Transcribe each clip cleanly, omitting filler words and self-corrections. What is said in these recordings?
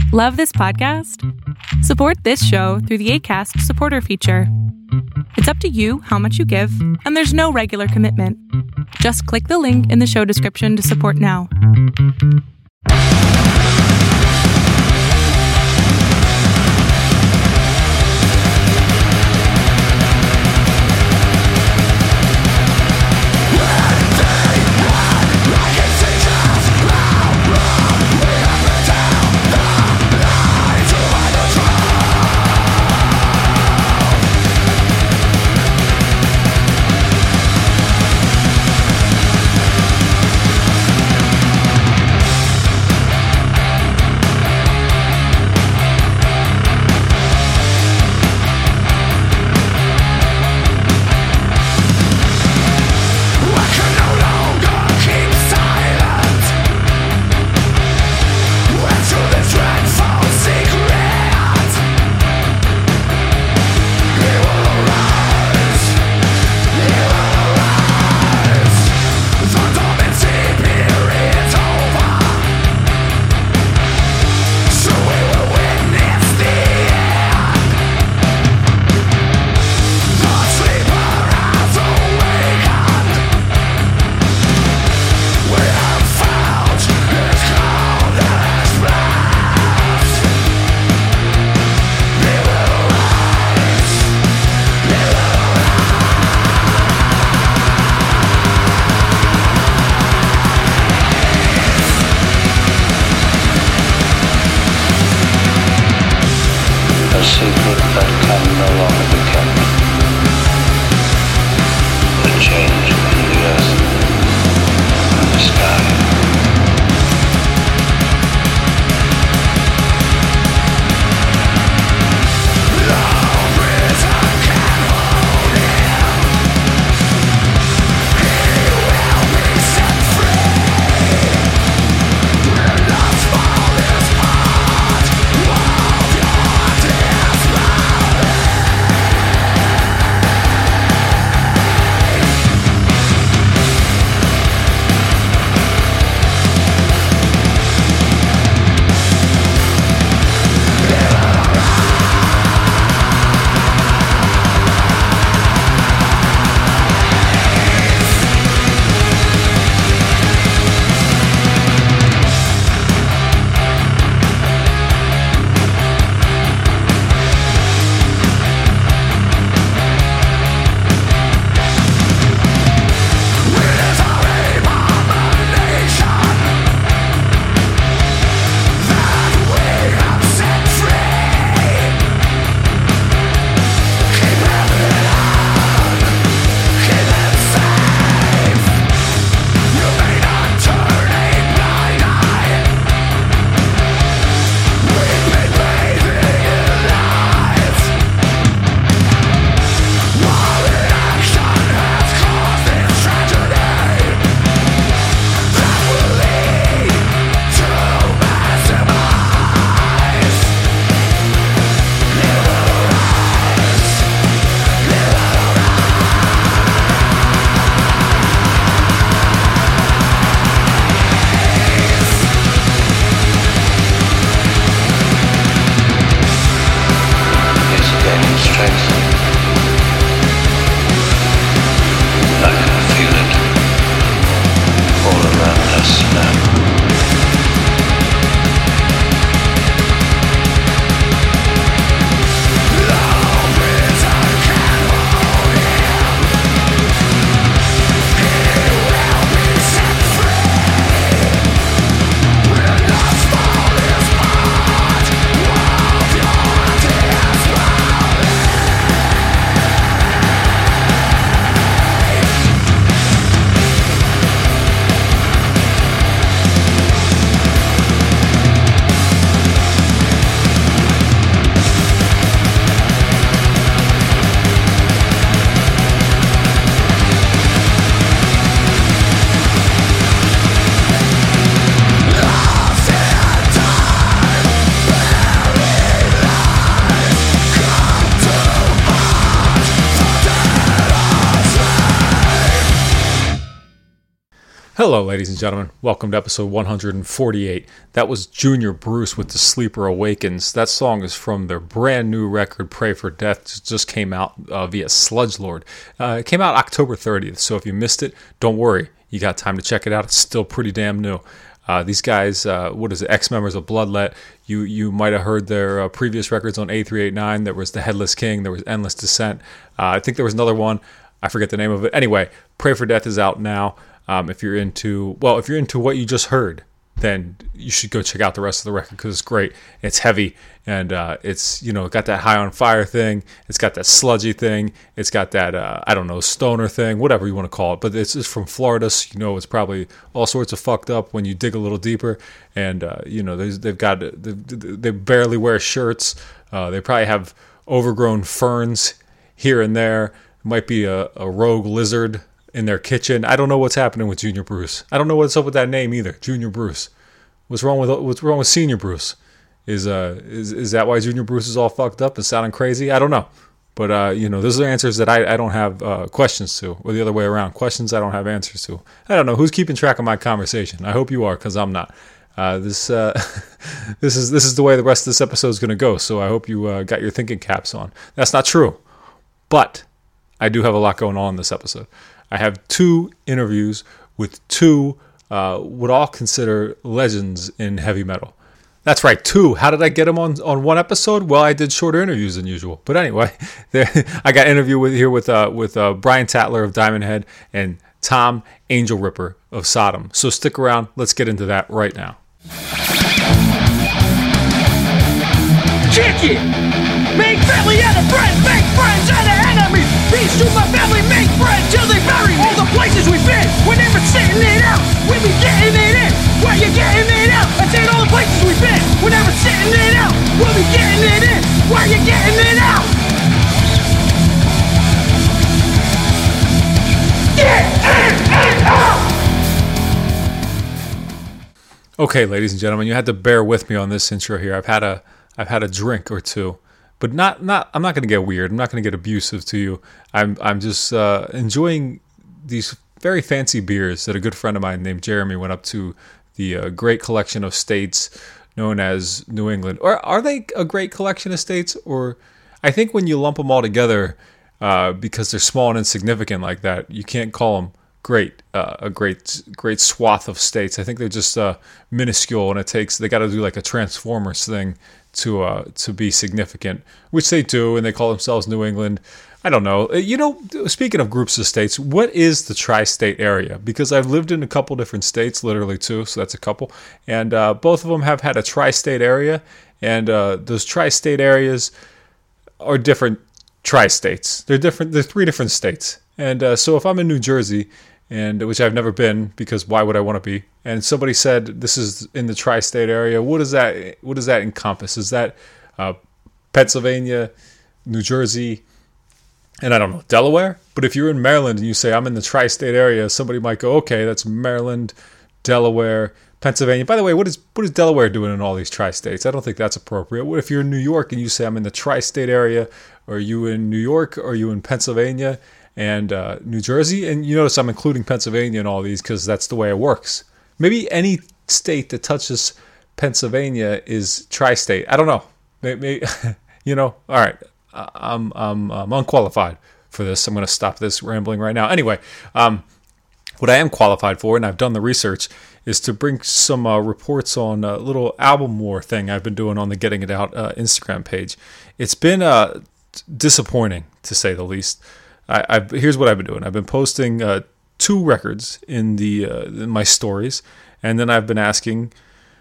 Love this podcast? Support this show through the Acast supporter feature. It's up to you how much you give, and there's no regular commitment. Just click the link in the show description to support now. A secret that can no longer be kept. A change in the earth and the sky. Hello, ladies and gentlemen. Welcome to episode 148. That was Junior Bruce with The Sleeper Awakens. That song is from their brand new record, Pray for Death. It just came out via Sludgelord. It came out October 30th, so if you missed it, don't worry. You got time to check it out. It's still pretty damn new. These guys, ex-members of Bloodlet. You might have heard their previous records on A389. There was The Headless King. There was Endless Descent. I think there was another one. I forget the name of it. Anyway, Pray for Death is out now. If you're into what you just heard, then you should go check out the rest of the record because it's great. It's heavy and it's got that High on Fire thing. It's got that sludgy thing. It's got that stoner thing, whatever you want to call it. But it's from Florida, so it's probably all sorts of fucked up when you dig a little deeper. And they barely wear shirts. They probably have overgrown ferns here and there. It might be a rogue lizard in their kitchen. I don't know what's happening with Junior Bruce. I don't know what's up with that name either, Junior Bruce. What's wrong with Senior Bruce? Is that why Junior Bruce is all fucked up and sounding crazy? I don't know. But those are answers that I don't have questions to, or the other way around. Questions I don't have answers to. I don't know who's keeping track of my conversation. I hope you are, because I'm not. This is the way the rest of this episode is going to go. So I hope you got your thinking caps on. That's not true, but I do have a lot going on in this episode. I have 2 interviews with 2 what I'll consider legends in heavy metal. That's right, 2. How did I get them on one episode? Well, I did shorter interviews than usual. But anyway, I got an interview with Brian Tatler of Diamond Head and Tom Angel Ripper of Sodom. So stick around. Let's get into that right now. Kick it! Make family out of friends, make friends out of enemies. Peace to my family, make friends till they bury me. All the places we've been, we're never sitting it out. We be getting it in, where you getting it out? I said all the places we've been, we're never sitting it out. We'll be getting it in, where you getting it out? Get it out! Okay, ladies and gentlemen, you had to bear with me on this intro here. I've had a drink or two. But I'm not going to get weird. I'm not going to get abusive to you. I'm just enjoying these very fancy beers that a good friend of mine named Jeremy went up to the great collection of states known as New England. Or are they a great collection of states? Or I think when you lump them all together, because they're small and insignificant like that, you can't call them great. A great swath of states. I think they're just minuscule, and they got to do like a Transformers thing to be significant, which they do, and they call themselves New England. I don't know. Speaking of groups of states, what is the tri-state area? Because I've lived in a couple different states, literally 2, so that's a couple, and both of them have had a tri-state area, and those tri-state areas are different tri-states. They're different. They're 3 different states, and so if I'm in New Jersey, and which I've never been, because why would I want to be? And somebody said this is in the tri-state area. What does that encompass? Is that Pennsylvania, New Jersey, and I don't know, Delaware? But if you're in Maryland and you say I'm in the tri-state area, somebody might go, okay, that's Maryland, Delaware, Pennsylvania. By the way, what is Delaware doing in all these tri-states? I don't think that's appropriate. What if you're in New York and you say I'm in the tri-state area? Are you in New York? Are you in Pennsylvania? And New Jersey, and you notice I'm including Pennsylvania in all these because that's the way it works. Maybe any state that touches Pennsylvania is tri-state. I don't know. Maybe, all right. I'm unqualified for this. I'm going to stop this rambling right now. Anyway, what I am qualified for, and I've done the research, is to bring some reports on a little album war thing I've been doing on the Getting It Out Instagram page. It's been disappointing, to say the least. Here's what I've been doing. I've been posting 2 records in my stories, and then I've been asking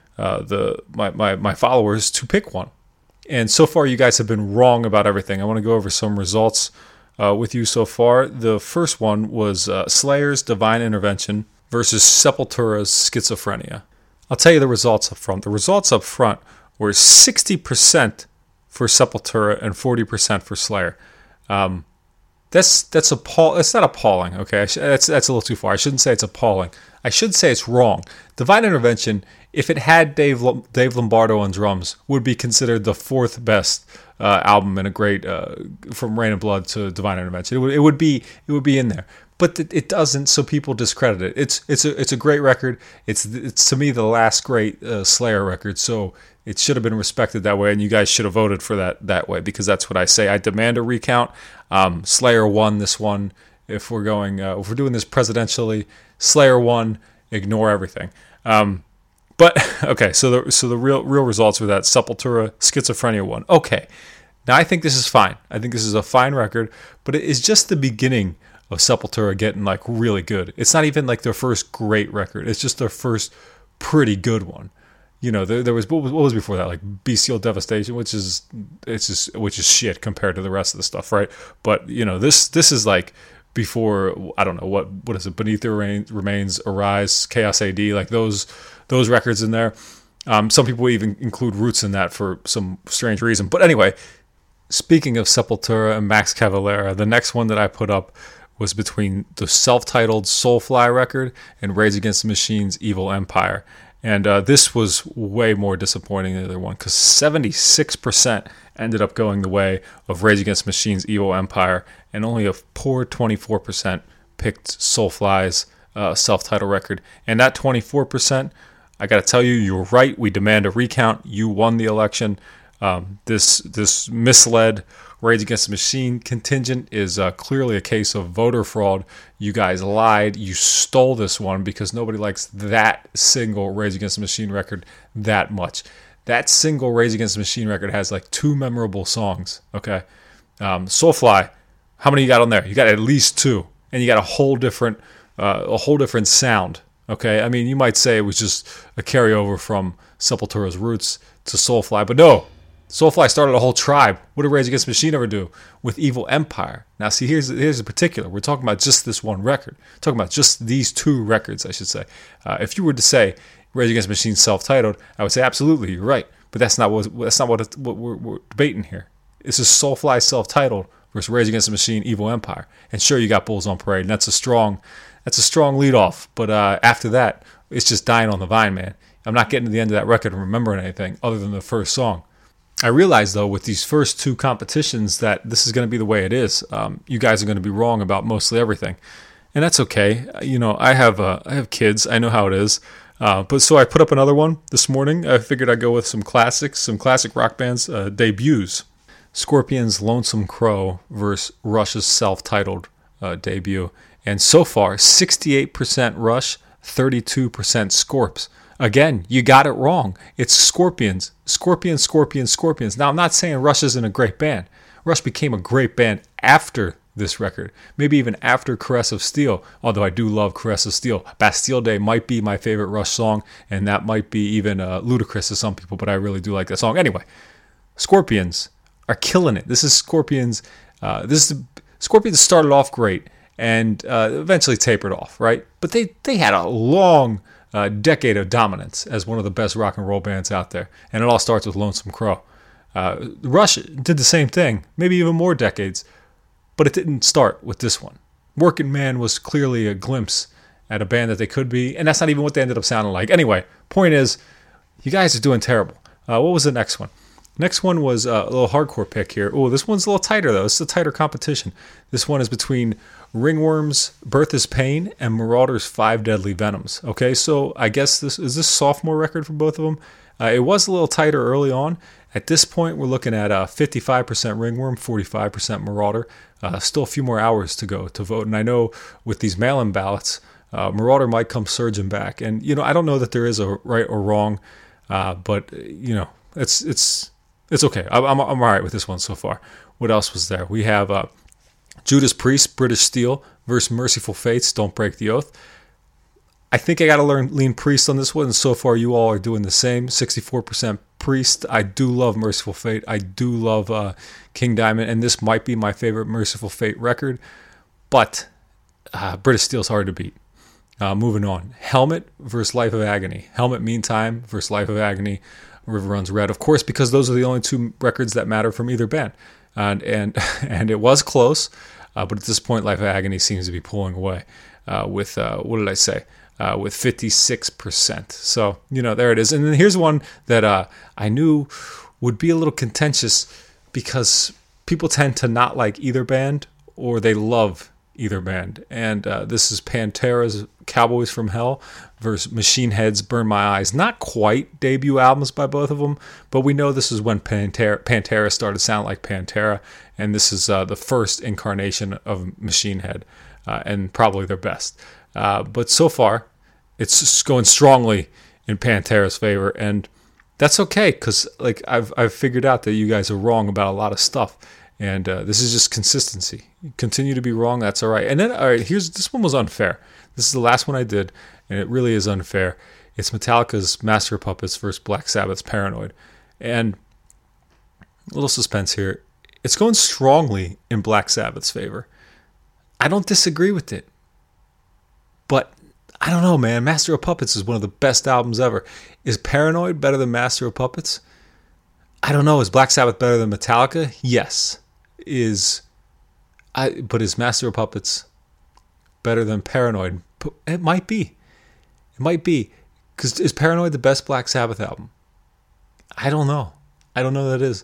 my followers to pick one. And so far, you guys have been wrong about everything. I want to go over some results with you so far. The first one was Slayer's Divine Intervention versus Sepultura's Schizophrenia. I'll tell you the results up front. The results up front were 60% for Sepultura and 40% for Slayer. That's not appalling. Okay, that's a little too far. I shouldn't say it's appalling. I should say it's wrong. Divine Intervention if it had Dave Lombardo on drums, would be considered the fourth best album in a great from Rain and Blood to Divine Intervention. It would be in there, but it doesn't. So people discredit it. It's a great record. It's to me the last great Slayer record. So it should have been respected that way, and you guys should have voted for that way, because that's what I say. I demand a recount. Slayer won this one. If we're doing this presidentially, Slayer won. Ignore everything. But okay, so the real results were that Sepultura Schizophrenia won. Okay, now I think this is fine. I think this is a fine record, but it is just the beginning of Sepultura getting like really good. It's not even like their first great record. It's just their first pretty good one. You know, there was what was before that, like Bestial Devastation, which is shit compared to the rest of the stuff, right? But you know, this is like before, I don't know what is it, Beneath the Remains, Arise, Chaos AD, like those records in there. Some people even include Roots in that for some strange reason. But anyway, speaking of Sepultura and Max Cavalera, the next one that I put up was between the self-titled Soulfly record and Rage Against the Machine's Evil Empire. And this was way more disappointing than the other one, because 76% ended up going the way of Rage Against the Machine's Evil Empire, and only a poor 24% picked Soulfly's self-titled record. And that 24%, I got to tell you, you're right. We demand a recount. You won the election. This misled Rage Against the Machine contingent is clearly a case of voter fraud. You guys lied. You stole this one because nobody likes that single Rage Against the Machine record that much. That single Rage Against the Machine record has like 2 memorable songs. Okay, Soulfly, how many you got on there? You got at least 2, and you got a whole different sound. Okay, I mean, you might say it was just a carryover from Sepultura's Roots to Soulfly, but no. Soulfly started a whole tribe. What did Rage Against the Machine ever do with Evil Empire? Now, see, here's the particular. We're talking about just this one record. We're talking about just these 2 records, I should say. If you were to say Rage Against the Machine self-titled, I would say absolutely, you're right. But that's not what we're debating here. This is Soulfly self-titled versus Rage Against the Machine Evil Empire. And sure, you got Bulls on Parade, and that's a strong lead-off. But after that, it's just dying on the vine, man. I'm not getting to the end of that record and remembering anything other than the first song. I realize, though, with these first 2 competitions that this is going to be the way it is. You guys are going to be wrong about mostly everything. And that's okay. You know, I have kids. I know how it is. But so I put up another one this morning. I figured I'd go with some classic rock bands' debuts. Scorpions' Lonesome Crow versus Rush's self-titled debut. And so far, 68% Rush, 32% Scorps. Again, you got it wrong. It's Scorpions. Scorpions. Now, I'm not saying Rush isn't a great band. Rush became a great band after this record. Maybe even after Caress of Steel, although I do love Caress of Steel. Bastille Day might be my favorite Rush song, and that might be even ludicrous to some people, but I really do like that song. Anyway, Scorpions are killing it. This is Scorpions. Scorpions started off great and eventually tapered off, right? But they had a long decade of dominance as one of the best rock and roll bands out there. And it all starts with Lonesome Crow. Rush did the same thing, maybe even more decades, but it didn't start with this one. Working Man was clearly a glimpse at a band that they could be, and that's not even what they ended up sounding like. Anyway, point is, you guys are doing terrible. What was the next one? Next one was a little hardcore pick here. Oh, this one's a little tighter, though. This is a tighter competition. This one is between Ringworm's Birth is Pain and Marauder's 5 Deadly Venoms. Okay, so I guess this sophomore record for both of them. It was a little tighter early on. At this point, we're looking at 55% Ringworm, 45% Marauder. Still a few more hours to go to vote. And I know with these mail-in ballots, Marauder might come surging back. And, you know, I don't know that there is a right or wrong, but, you know, it's okay. I'm all right with this one so far. What else was there? We have Judas Priest, British Steel versus Merciful Fate's Don't Break the Oath. I think I got to lean Priest on this one, and so far you all are doing the same. 64% Priest. I do love Merciful Fate. I do love King Diamond, and this might be my favorite Merciful Fate record, but British Steel's hard to beat. Moving on. Helmet versus Life of Agony. Helmet Meantime versus Life of Agony. River Runs Red. Of course, because those are the only 2 records that matter from either band. And it was close, but at this point, Life of Agony seems to be pulling away with, what did I say? with 56%. So, there it is. And then here's one that I knew would be a little contentious because people tend to not like either band or they love either band. And this is Pantera's Cowboys from Hell versus Machine Head's Burn My Eyes. Not quite debut albums by both of them, but we know this is when Pantera started sounding like Pantera, and this is the first incarnation of Machine Head, and probably their best. But so far, it's just going strongly in Pantera's favor, and that's okay, because I've figured out that you guys are wrong about a lot of stuff. And this is just consistency. You continue to be wrong, that's all right. And then, all right, this one was unfair. This is the last one I did, and it really is unfair. It's Metallica's Master of Puppets versus Black Sabbath's Paranoid. And a little suspense here. It's going strongly in Black Sabbath's favor. I don't disagree with it. But I don't know, man. Master of Puppets is one of the best albums ever. Is Paranoid better than Master of Puppets? I don't know. Is Black Sabbath better than Metallica? Yes. But is Master of Puppets better than Paranoid? It might be. It might be. Because is Paranoid the best Black Sabbath album? I don't know. I don't know that it is.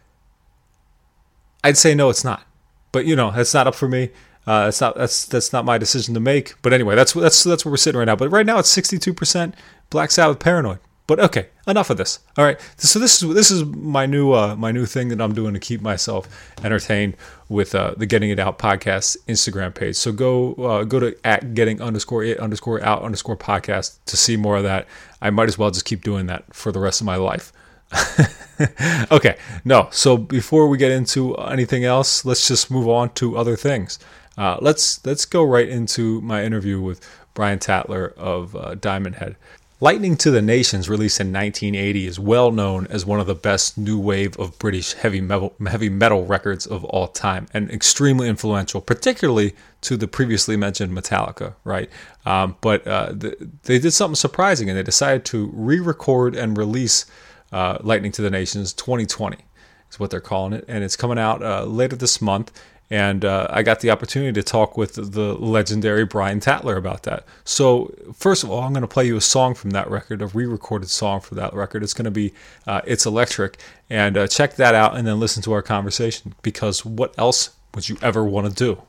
I'd say no, it's not. But that's not up for me. That's not my decision to make. But anyway, that's where we're sitting right now. But right now it's 62% Black Sabbath Paranoid. But okay, enough of this. All right, so this is my new thing that I'm doing to keep myself entertained with the Getting It Out podcast Instagram page. So go to @getting_it_out_podcast to see more of that. I might as well just keep doing that for the rest of my life. Okay, no. So before we get into anything else, let's just move on to other things. Let's go right into my interview with Brian Tatler of Diamond Head. Lightning to the Nations, released in 1980, is well known as one of the best new wave of British heavy metal records of all time, and extremely influential, particularly to the previously mentioned Metallica, right? But they did something surprising, and they decided to re-record and release Lightning to the Nations 2020 is what they're calling it, and it's coming out later this month. And I got the opportunity to talk with the legendary Brian Tatler about that. So first of all, I'm going to play you a song from that record, a re-recorded song for that record. It's going to be It's Electric. And check that out and then listen to our conversation, because what else would you ever want to do?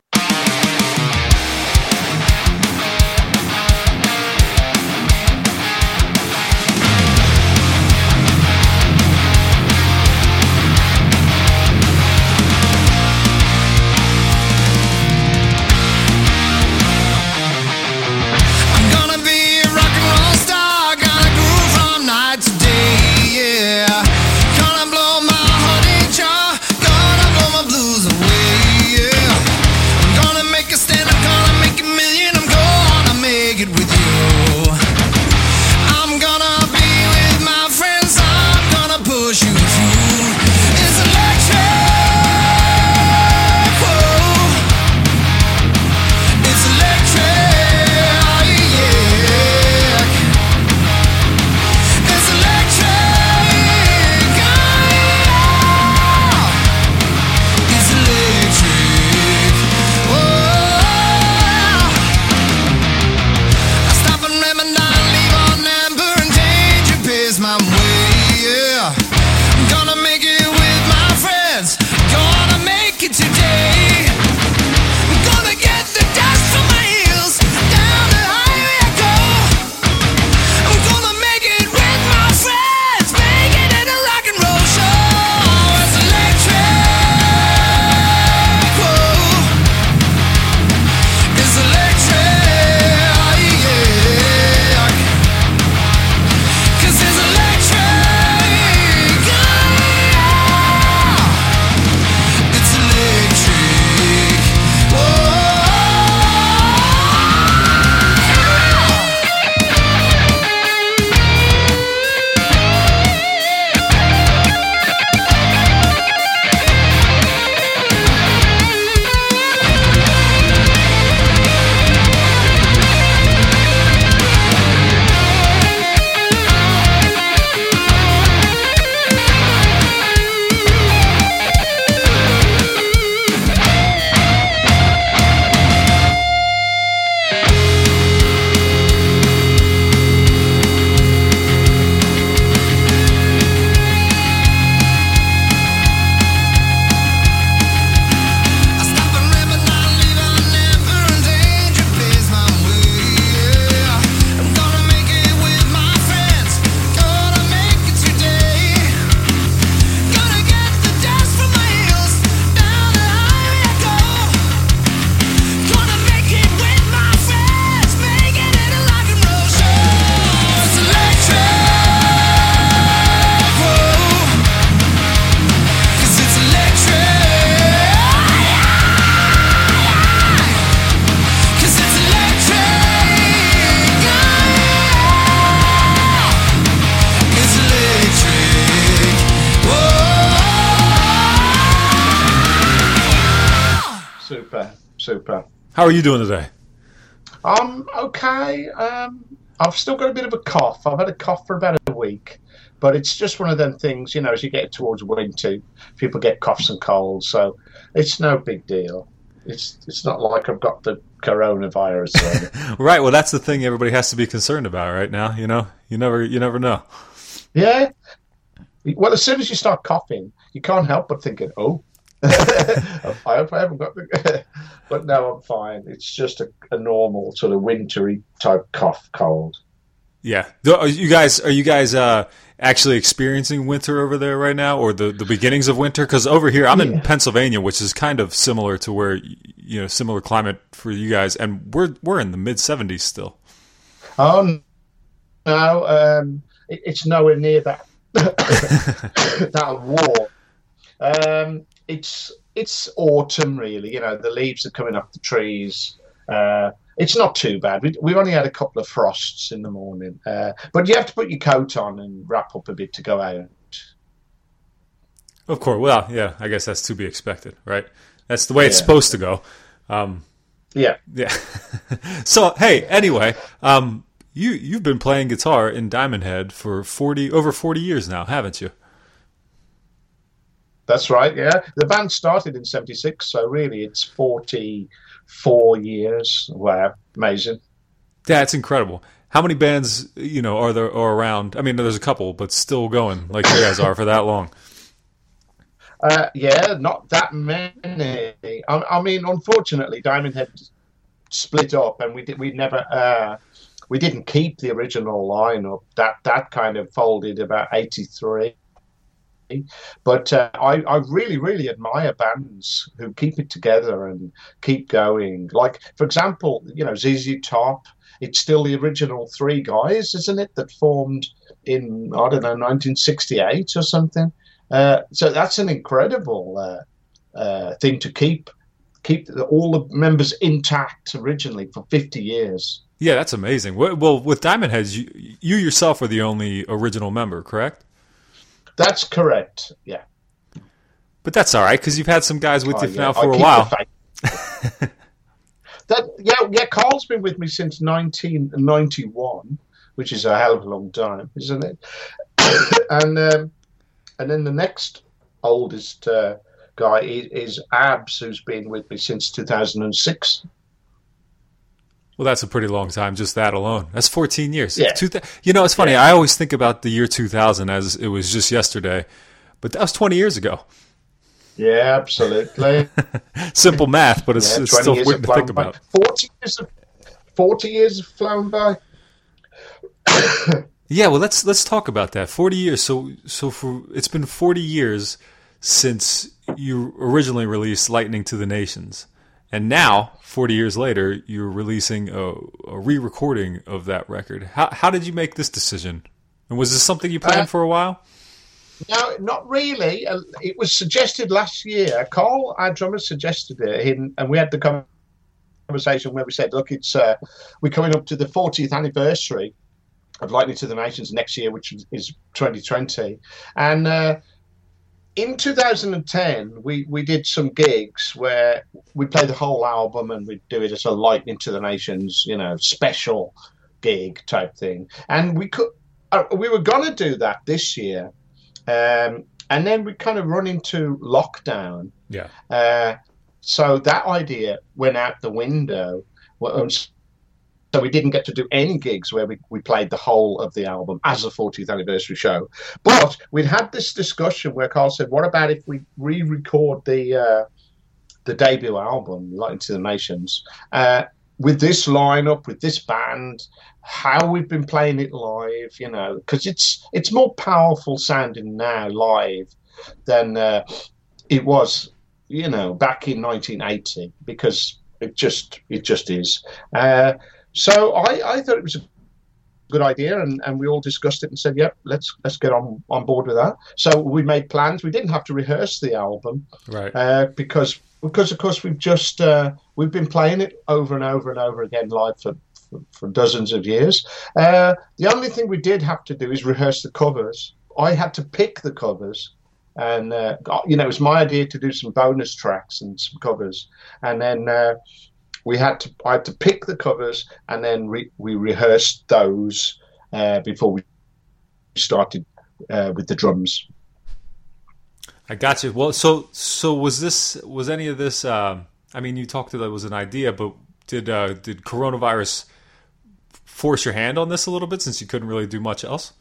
Gonna blow my honey jar, gonna blow my blues away, yeah. super. How are you doing today? I'm okay. I've still got a bit of a cough. I've had a cough for about a week, but it's just one of them things, as you get towards winter, people get coughs and colds, so it's no big deal. It's not like I've got the coronavirus. Right. Well, that's the thing everybody has to be concerned about right now. You never know. Yeah. Well, as soon as you start coughing, you can't help but thinking, "Oh, I hope I haven't got the." But no, I'm fine. It's just a normal sort of wintry type cough, cold. Yeah. Are you guys actually experiencing winter over there right now, or the beginnings of winter? Because over here, I'm in Pennsylvania, which is kind of similar to where similar climate for you guys, and we're in the mid-70s still. Oh no, it's nowhere near that that warm. It's autumn, really. The leaves are coming off the trees. It's not too bad. We've only had a couple of frosts in the morning, but you have to put your coat on and wrap up a bit to go out. Of course. Well, yeah, I guess that's to be expected, right? That's the way it's supposed to go. Yeah. So, hey, anyway, you've been playing guitar in Diamond Head for over 40 years now, haven't you? That's right, yeah. The band started in 76, so really it's 44 years. Wow, amazing. That's incredible. How many bands, are there around? I mean, there's a couple, but still going like you guys are for that long. Yeah, not that many. I mean, unfortunately, Diamond Head split up, and we didn't keep the original lineup. That kind of folded about 83. But I really, really admire bands who keep it together and keep going. Like, for example, ZZ Top. It's still the original three guys, isn't it, that formed in, I don't know, 1968 or something. So that's an incredible thing to keep all the members intact originally for 50 years. Yeah, that's amazing. Well, with Diamond Heads, you yourself are the only original member, correct? That's correct, yeah. But that's all right, because you've had some guys with you now for a while. Carl's been with me since 1991, which is a hell of a long time, isn't it? And then the next oldest guy is Abs, who's been with me since 2006. Well, that's a pretty long time, just that alone. That's 14 years. Yeah. It's funny. Yeah. I always think about the year 2000 as it was just yesterday, but that was 20 years ago. Yeah, absolutely. Simple math, but it's still weird to think about. 40 years have flown by. Yeah, well, let's talk about that. 40 years. So it's been 40 years since you originally released Lightning to the Nations. And now, 40 years later, you're releasing a re-recording of that record. How did you make this decision? And was this something you planned for a while? No, not really. It was suggested last year. Carl, our drummer, suggested it, and we had the conversation where we said, look, we're coming up to the 40th anniversary of Lightning to the Nations next year, which is 2020. And in 2010, we did some gigs where we'd play the whole album and we'd do it as a Lightning to the Nations, special gig type thing. And we were going to do that this year. And then we kind of run into lockdown. Yeah. So that idea went out the window. So we didn't get to do any gigs where we played the whole of the album as a 40th anniversary show. But we'd had this discussion where Carl said, what about if we re-record the debut album, Lightning to the Nations, with this lineup, with this band, how we've been playing it live, because it's more powerful sounding now live than it was, back in 1980, because it just is. So I thought it was a good idea, and we all discussed it and said, yep, let's get on board with that. So we made plans. We didn't have to rehearse the album, right? Because of course we've been playing it over and over and over again live for dozens of years. The only thing we did have to do is rehearse the covers. I had to pick the covers and it was my idea to do some bonus tracks and some covers, and then I had to pick the covers, and then we rehearsed those before we started with the drums. I got you. Well, so was any of this? I mean, you talked that it was an idea, but did coronavirus force your hand on this a little bit since you couldn't really do much else?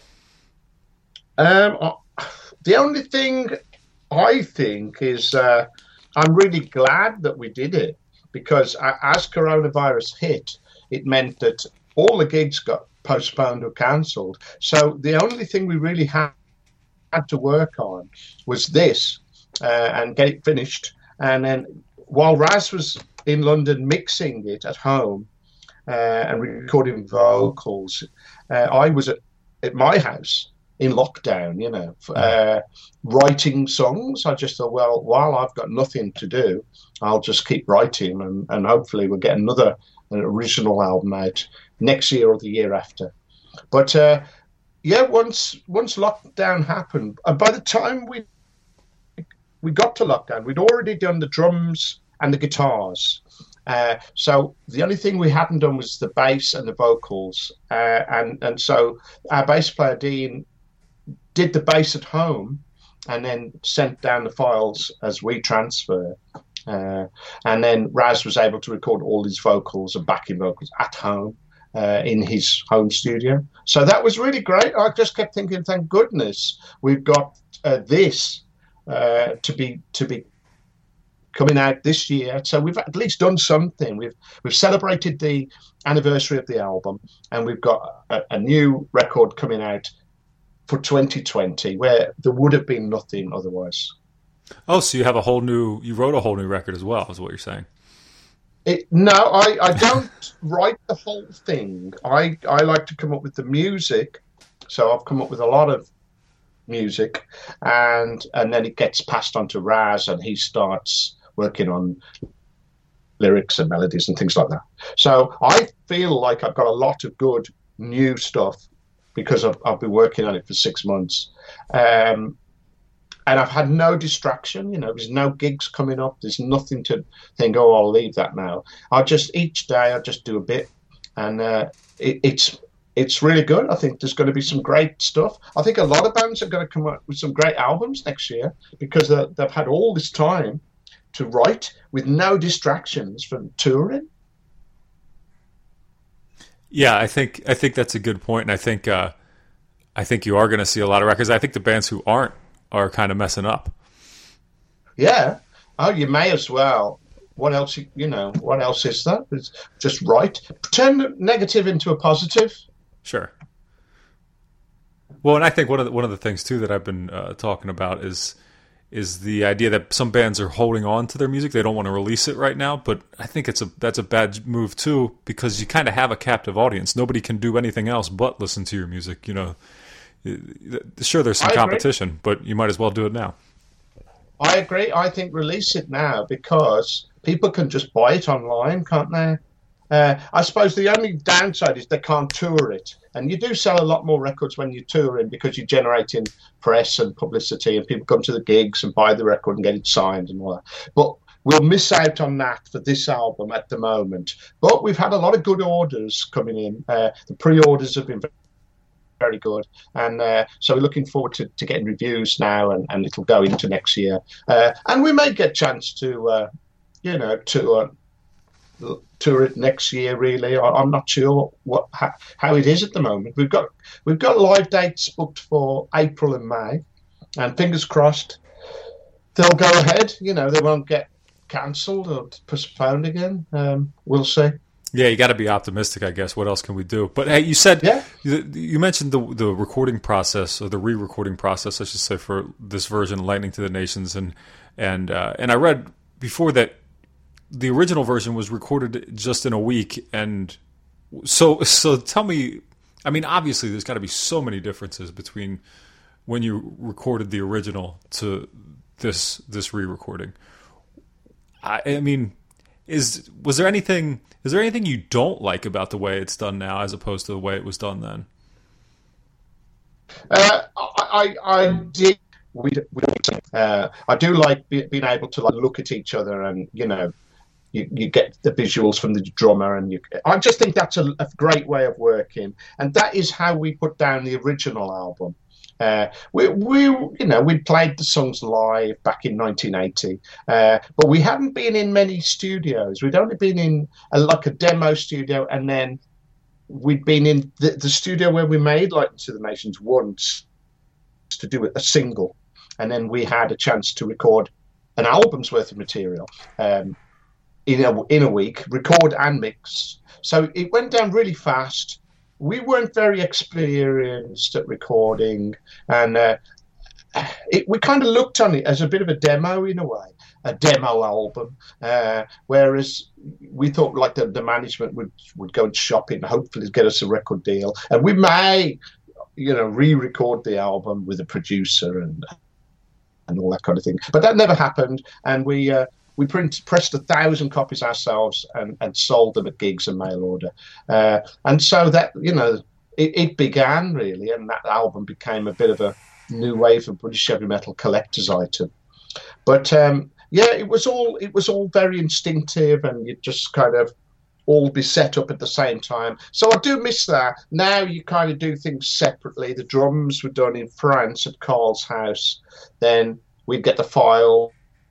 The only thing I think is I'm really glad that we did it, because as coronavirus hit, it meant that all the gigs got postponed or cancelled. So the only thing we really had to work on was this and get it finished. And then while Raz was in London mixing it at home and recording vocals, I was at my house in lockdown, writing songs. I just thought, well, while I've got nothing to do, I'll just keep writing, and hopefully we'll get an original album out next year or the year after. But once lockdown happened, and by the time we got to lockdown, we'd already done the drums and the guitars. So the only thing we hadn't done was the bass and the vocals. And so our bass player, Dean, did the bass at home and then sent down the files as we transfer. And then Raz was able to record all his vocals and backing vocals at home in his home studio. So that was really great. I just kept thinking, thank goodness we've got this to be coming out this year. So we've at least done something. We've celebrated the anniversary of the album, and we've got a new record coming out for 2020 where there would have been nothing otherwise. Oh, so you wrote a whole new record as well, is what you're saying? No, I don't write the whole thing. I like to come up with the music. So I've come up with a lot of music, and then it gets passed on to Raz, and he starts working on lyrics and melodies and things like that. So I feel like I've got a lot of good new stuff because I've been working on it for 6 months. And I've had no distraction, there's no gigs coming up. There's nothing to think, I'll leave that now. Each day I just do a bit, and it's really good. I think there's going to be some great stuff. I think a lot of bands are going to come up with some great albums next year because they've had all this time to write with no distractions from touring. Yeah, I think that's a good point, and I think you are going to see a lot of records. I think the bands who aren't are kind of messing up. Yeah. Oh, you may as well. What else? What else is that? It's just write. Turn negative into a positive. Sure. Well, and I think one of the things too that I've been talking about is the idea that some bands are holding on to their music. They don't want to release it right now, but I think that's a bad move too, because you kind of have a captive audience. Nobody can do anything else but listen to your music. Sure, there's some competition, but you might as well do it now. I agree. I think release it now because people can just buy it online, can't they? I suppose the only downside is they can't tour it. And you do sell a lot more records when you're touring because you're generating press and publicity, and people come to the gigs and buy the record and get it signed and all that. But we'll miss out on that for this album at the moment. But we've had a lot of good orders coming in. The pre-orders have been very good, and so we're looking forward to getting reviews now, and it'll go into next year, and we may get a chance to tour it next year. Really, I'm not sure how it is at the moment. We've got live dates booked for April and May, and fingers crossed they'll go ahead. They won't get cancelled or postponed again. We'll see. Yeah, you got to be optimistic, I guess. What else can we do? But hey, you said you mentioned the recording process, or the re-recording process, I should say, for this version, Lightning to the Nations, and I read before that the original version was recorded just in a week, and so tell me. I mean, obviously, there's got to be so many differences between when you recorded the original to this re-recording. I mean, is there anything you don't like about the way it's done now as opposed to the way it was done then? I did I do like being able to like look at each other, and you get the visuals from the drummer, and I just think that's a great way of working, and that is how we put down the original album. We played the songs live back in 1980, but we hadn't been in many studios. We'd only been in a demo studio, and then we'd been in the studio where we made Light Into the Nations once to do a single, and then we had a chance to record an album's worth of material in a week, record and mix. So it went down really fast. We weren't very experienced at recording, and we kind of looked on it as a bit of a demo in a way, a demo album, whereas we thought like the management would go and shop it and hopefully get us a record deal, and we may re-record the album with a producer and all that kind of thing. But that never happened, and we pressed 1,000 copies ourselves and sold them at gigs and mail order. And so that, it began really, and that album became a bit of a new wave of British heavy metal collector's item. But it was all very instinctive, and you just kind of all be set up at the same time. So I do miss that. Now you kind of do things separately. The drums were done in France at Carl's house. Then we'd get the files.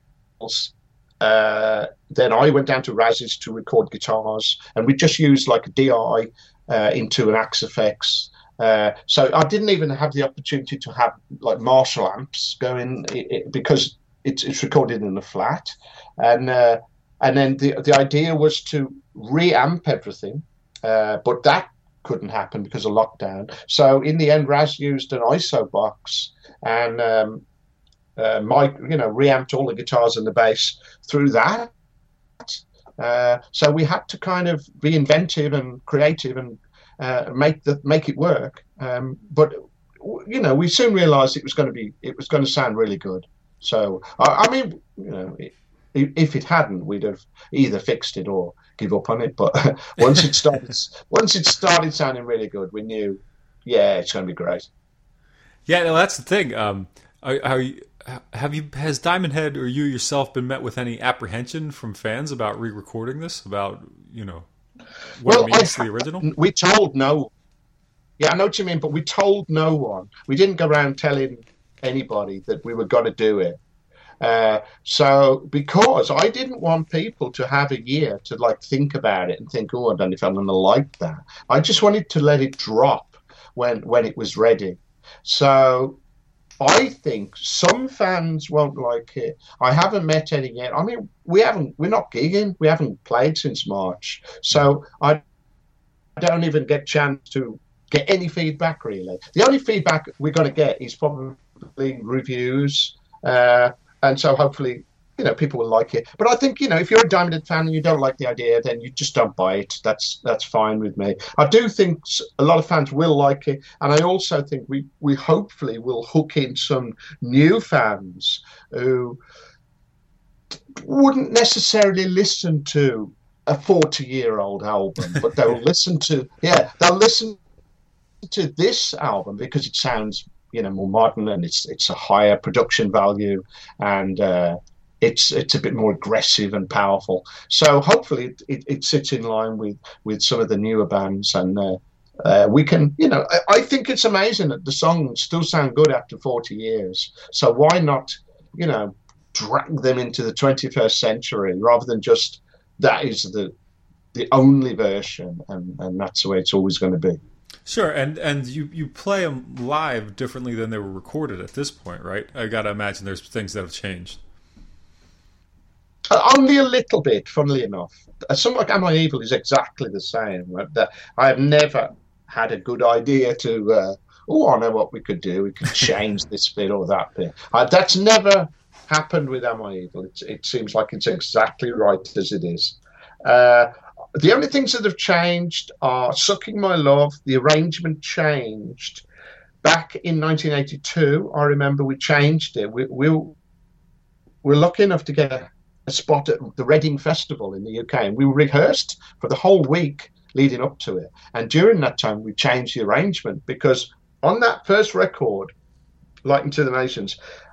Then I went down to Raz's to record guitars, and we just used like a DI into an Axe-Fx. So I didn't even have the opportunity to have like Marshall amps going because it's recorded in a flat, and then the idea was to reamp everything, but that couldn't happen because of lockdown. So in the end, Raz used an ISO box, and Mike, reamped all the guitars and the bass through that. So we had to kind of be inventive and creative and make it work. But we soon realised it was going to sound really good. So I mean, if it hadn't, we'd have either fixed it or give up on it. But once it started sounding really good, we knew, it's going to be great. Yeah, no, that's the thing. Has Diamond Head or you yourself been met with any apprehension from fans about re-recording this? About what it means to the original? We told no. Yeah, I know what you mean, but we told no one. We didn't go around telling anybody that we were going to do it. So because I didn't want people to have a year to like think about it and think, I don't know if I'm going to like that. I just wanted to let it drop when it was ready. So I think some fans won't like it. I haven't met any yet. I mean, we're not gigging. We haven't played since March. So I don't even get a chance to get any feedback, really. The only feedback we're going to get is probably reviews. And so hopefully, people will like it. But I think, if you're a Diamond Head fan and you don't like the idea, then you just don't buy it. That's fine with me. I do think a lot of fans will like it. And I also think we hopefully will hook in some new fans who wouldn't necessarily listen to a 40-year-old album, but they'll listen to this album because it sounds more modern, and it's a higher production value, and it's a bit more aggressive and powerful. So hopefully it sits in line with some of the newer bands, and we can, I think it's amazing that the songs still sound good after 40 years. So why not, drag them into the 21st century rather than just that is the only version, and that's the way it's always going to be. Sure, and you play them live differently than they were recorded at this point, right? I got to imagine there's things that have changed. Only a little bit, funnily enough. Something like Am I Evil is exactly the same. Right? I have never had a good idea to, I know what we could do. We could change this bit or that bit. That's never happened with Am I Evil. It seems like it's exactly right as it is. The only things that have changed are Sucking My Love. The arrangement changed. Back in 1982, I remember we changed it. We were lucky enough to get a spot at the Reading Festival in the UK, and we rehearsed for the whole week leading up to it. And during that time, we changed the arrangement because on that first record, Light Into the Nations,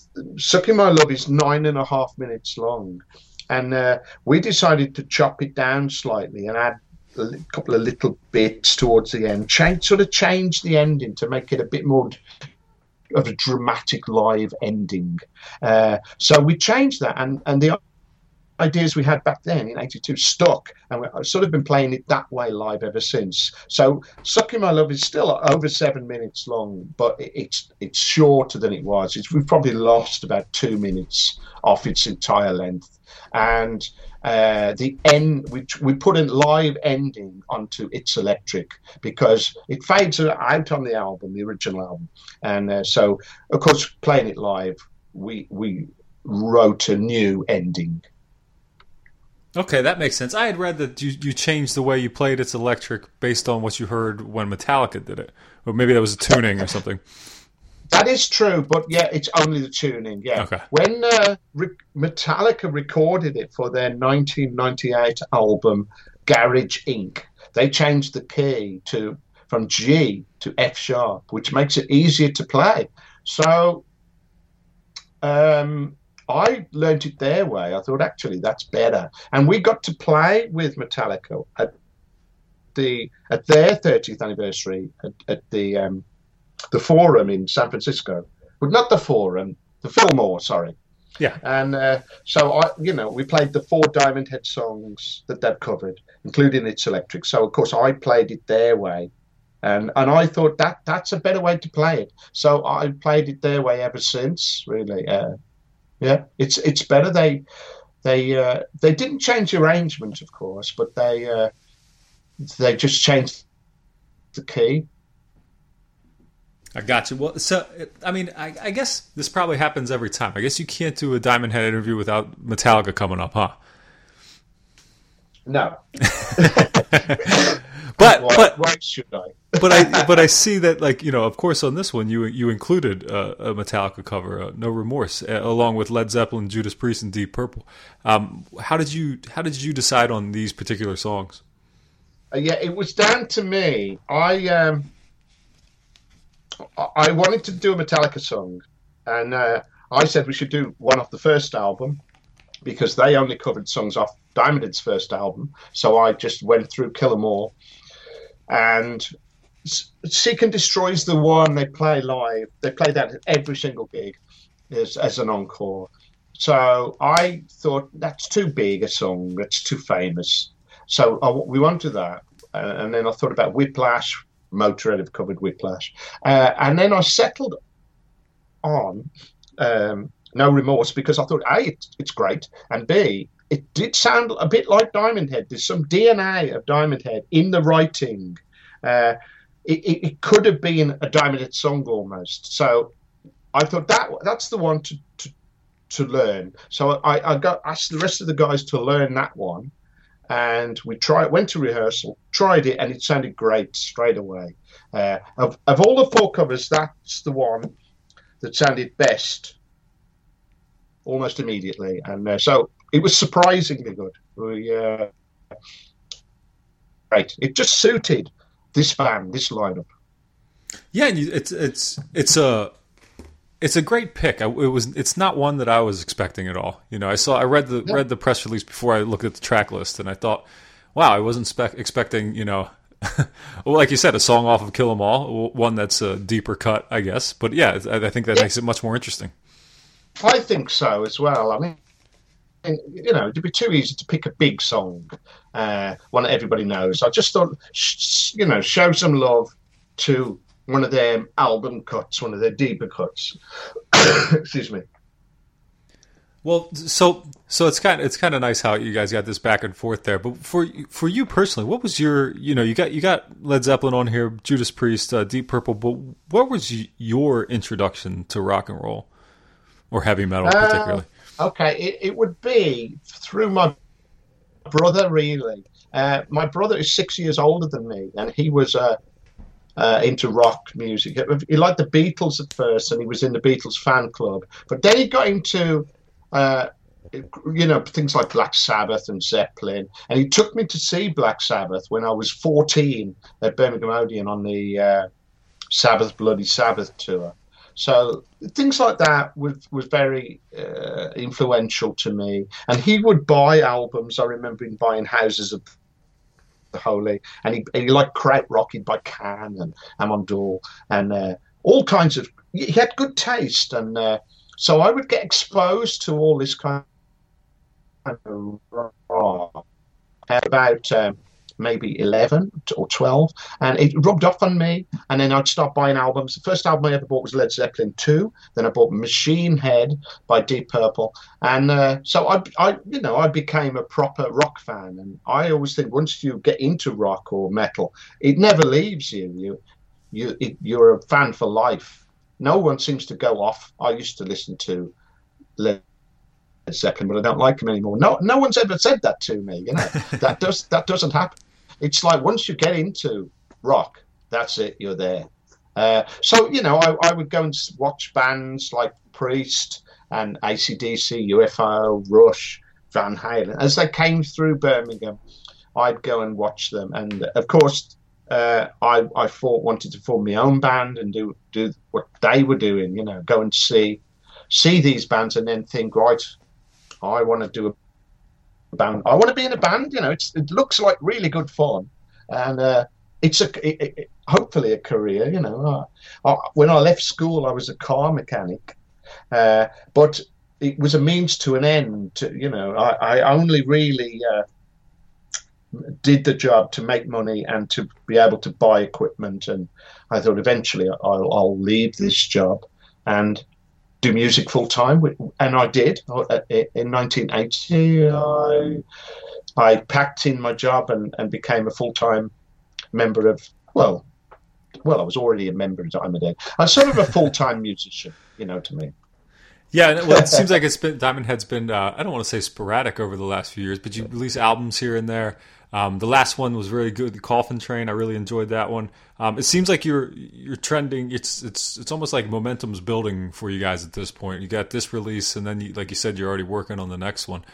Sucking My Love is 9.5 minutes long, and we decided to chop it down slightly and add a couple of little bits towards the end, change the ending to make it a bit more of a dramatic live ending. So we changed that, and the ideas we had back then in '82 stuck, and we've sort of been playing it that way live ever since. So Sucking My Love is still over 7 minutes long, but it's shorter than it was. We've probably lost about 2 minutes off its entire length. And the end, which we put a live ending onto It's Electric because it fades out on the album, the original album. And so, of course, playing it live, we wrote a new ending. Okay, that makes sense. I had read that you changed the way you played It's Electric based on what you heard when Metallica did it. Or maybe that was a tuning or something. That is true, but yeah, it's only the tuning, yeah. Okay. When Metallica recorded it for their 1998 album, Garage Inc., they changed the key from G to F sharp, which makes it easier to play. So I learned it their way. I thought, actually, that's better. And we got to play with Metallica at their 30th anniversary at the Forum in San Francisco. But not the Forum, the Fillmore, sorry. Yeah. And so, we played the 4 Diamond Head songs that they'd covered, including It's Electric. So, of course, I played it their way. And I thought that's a better way to play it. So I played it their way ever since, really. Yeah, it's better. They didn't change the arrangement, of course, but they just changed the key. I got you. Well, so I mean, I guess this probably happens every time. I guess you can't do a Diamond Head interview without Metallica coming up, huh? No. Why should I? but I see that, like, of course, on this one you included a Metallica cover, No Remorse, along with Led Zeppelin, Judas Priest, and Deep Purple. How did you decide on these particular songs? Yeah, it was down to me. I wanted to do a Metallica song, and I said we should do one off the first album because they only covered songs off Diamond Head's first album. So I just went through Kill 'Em All, and Seek and Destroy is the one they play live. They play that at every single gig as an encore. So I thought that's too big a song. That's too famous. So we won't do that. And then I thought about Whiplash. Motorhead have covered Whiplash. And then I settled on No Remorse because I thought, A, it's great, and B, it did sound a bit like Diamond Head. There's some DNA of Diamond Head in the writing. It could have been a Diamond Head song almost. So I thought that's the one to learn. So I asked the rest of the guys to learn that one. And we went to rehearsal, tried it, and it sounded great straight away. Of all the 4 covers, that's the one that sounded best almost immediately. And so it was surprisingly good. Great. It just suited this band, this lineup. Yeah, and it's a great pick. It's not one that I was expecting at all. I read the press release before I looked at the track list, and I thought, wow, I wasn't expecting, well, like you said, a song off of Kill 'Em All, one that's a deeper cut, I guess. But yeah, I think that makes it much more interesting. I think so as well. I mean, it'd be too easy to pick a big song, one that everybody knows. I just thought, show some love to one of their album cuts, one of their deeper cuts. Excuse me. Well, so it's kind of nice how you guys got this back and forth there. But for you personally, what was your you got Led Zeppelin on here, Judas Priest, Deep Purple, but what was your introduction to rock and roll or heavy metal particularly? Okay, it would be through my brother, really. My brother is 6 years older than me, and he was into rock music. He liked the Beatles at first, and he was in the Beatles fan club. But then he got into, things like Black Sabbath and Zeppelin. And he took me to see Black Sabbath when I was 14 at Birmingham Odeon on the Sabbath Bloody Sabbath tour. So things like that was very influential to me. And he would buy albums. I remember him buying Houses of the Holy, and he liked krautrock. He'd buy Can and Amondul and all kinds of. He had good taste, and so I would get exposed to all this kind of rock at about maybe 11 or 12, and it rubbed off on me. And then I'd start buying albums. The first album I ever bought was Led Zeppelin 2. Then I bought Machine Head by Deep Purple, and so I became a proper rock fan. And I always think once you get into rock or metal, it never leaves you. You're a fan for life. No one seems to go off. I used to listen to Led Zeppelin, but I don't like him anymore. No one's ever said that to me. That doesn't happen. It's like once you get into rock, that's it. You're there. So I would go and watch bands like Priest and AC/DC, UFO, Rush, Van Halen as they came through Birmingham. I'd go and watch them, and of course, I wanted to form my own band and do what they were doing. Go and see these bands, and then think, right, I want to do a band. I want to be in a band. It looks like really good fun, and it's hopefully a career. When I left school, I was a car mechanic, but it was a means to an end. I only really did the job to make money and to be able to buy equipment. And I thought eventually I'll leave this job and do music full time, and I did. In 1980, I packed in my job and became a full time member of. Well, I was already a member of Diamond Head. I was sort of a full time musician, to me. Yeah, well, it seems like Diamond Head's been. I don't want to say sporadic over the last few years, but you release albums here and there. The last one was really good, The Coffin Train. I really enjoyed that one. It seems like you're trending. It's almost like momentum's building for you guys at this point. You got this release, and then like you said, you're already working on the next one.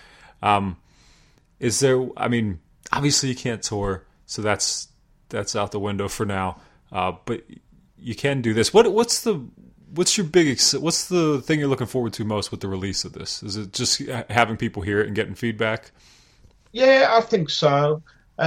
Is there? I mean, obviously you can't tour, so that's out the window for now. But you can do this. What's the thing you're looking forward to most with the release of this? Is it just having people hear it and getting feedback? Yeah, I think so.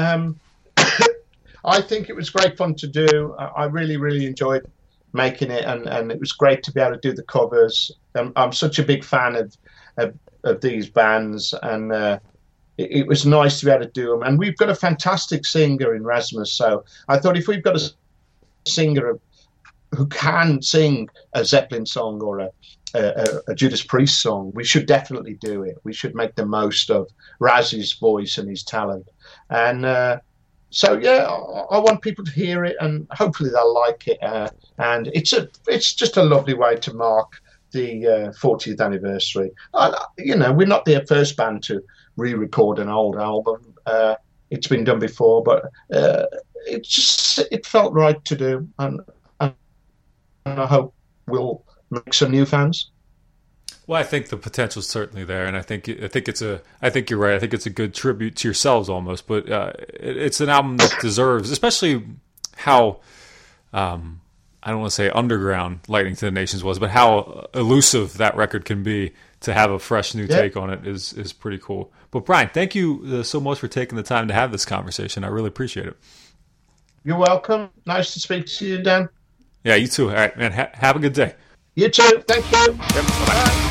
I think it was great fun to do. I really, really enjoyed making it, and it was great to be able to do the covers. I'm such a big fan of these bands, and it was nice to be able to do them. And we've got a fantastic singer in Rasmus, so I thought if we've got a singer who can sing a Zeppelin song or a Judas Priest song, we should definitely do it. We should make the most of Raz's voice and his talent. And so, yeah, I want people to hear it, and hopefully they'll like it. And it's just a lovely way to mark the 40th anniversary. We're not the first band to re-record an old album. It's been done before, but it felt right to do. And I hope we'll make some new fans. Well, I think the potential is certainly there, and I think you're right. I think it's a good tribute to yourselves almost, but it's an album that deserves, especially how I don't want to say underground Lightning to the Nations was, but how elusive that record can be. To have a fresh new take on it is pretty cool. But Brian, thank you so much for taking the time to have this conversation. I really appreciate it. You're welcome. Nice to speak to you, Dan. Yeah, you too. All right, man. Have a good day. You too. Thank you. Yep. Bye-bye.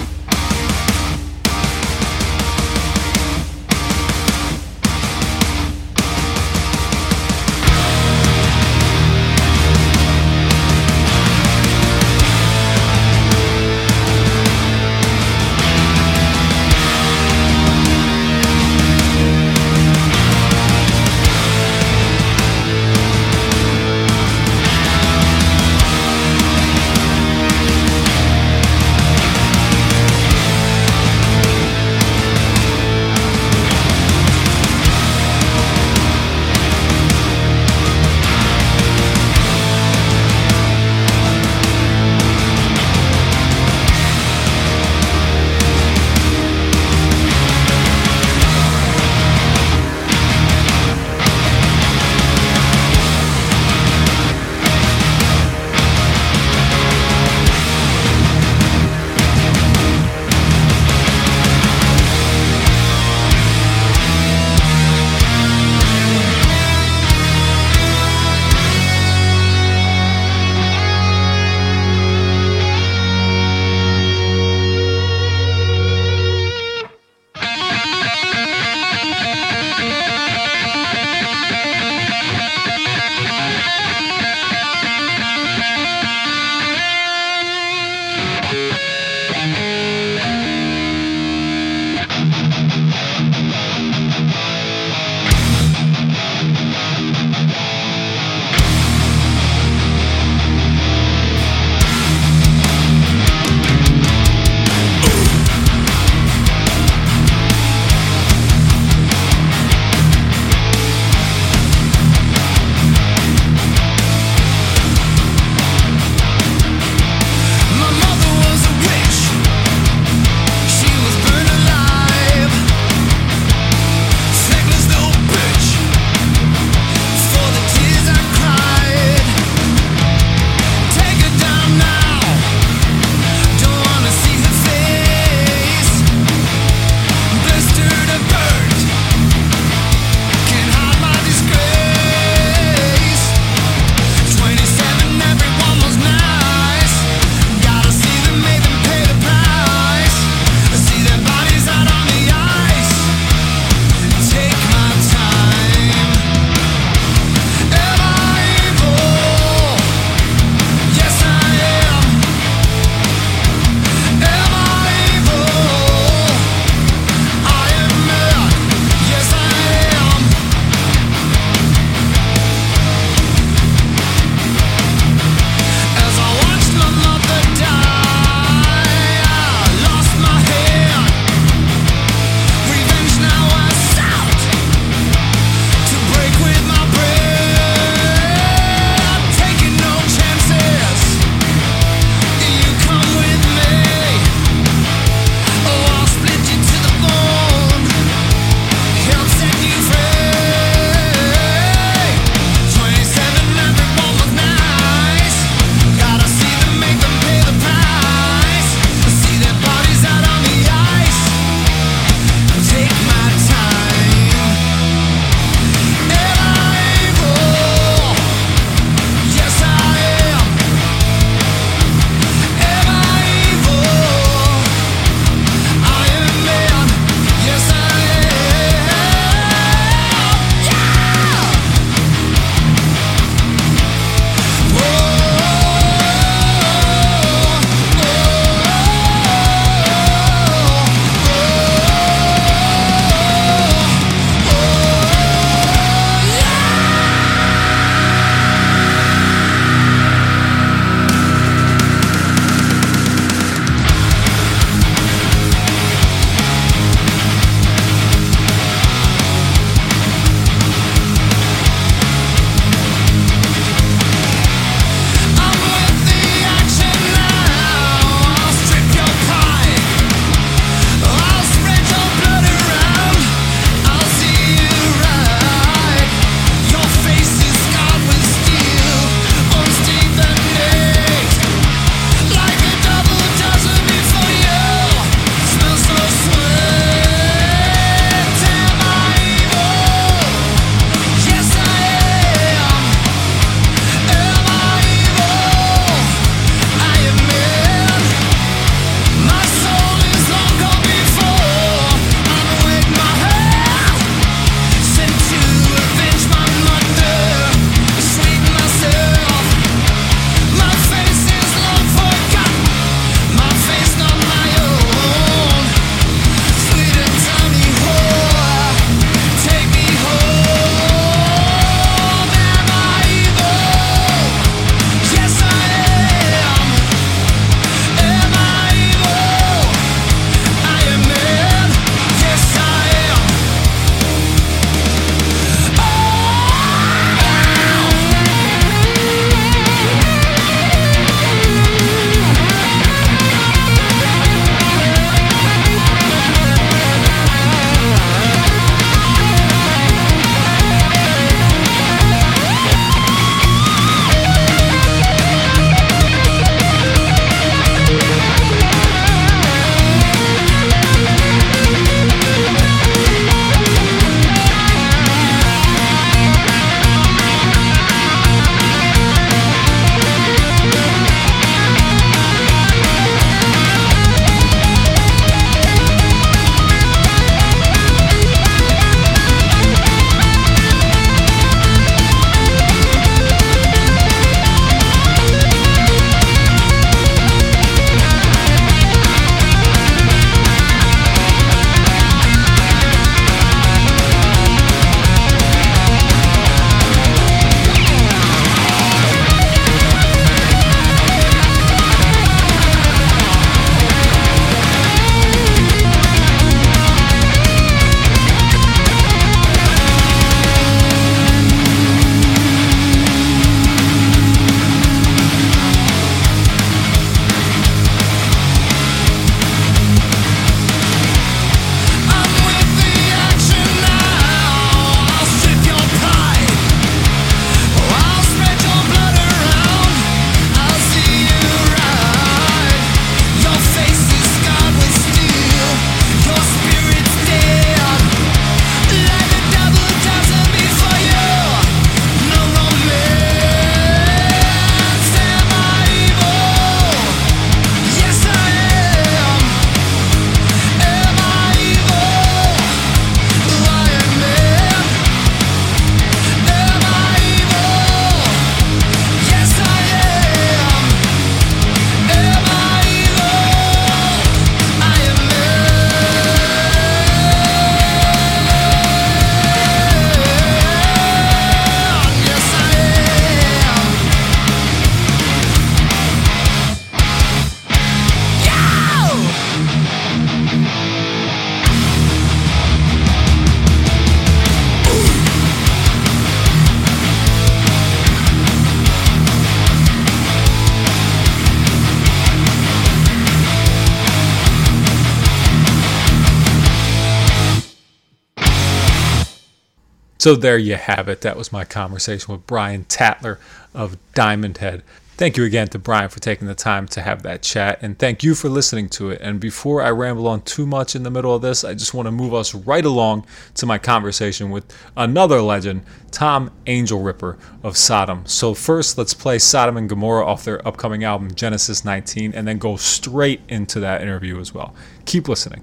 So there you have it. That was my conversation with Brian Tatler of Diamond Head. Thank you again to Brian for taking the time to have that chat, and thank you for listening to it. And before I ramble on too much in the middle of this, I just want to move us right along to my conversation with another legend, Tom Angel Ripper of Sodom. So first, let's play Sodom and Gomorrah off their upcoming album, Genesis 19, and then go straight into that interview as well. Keep listening.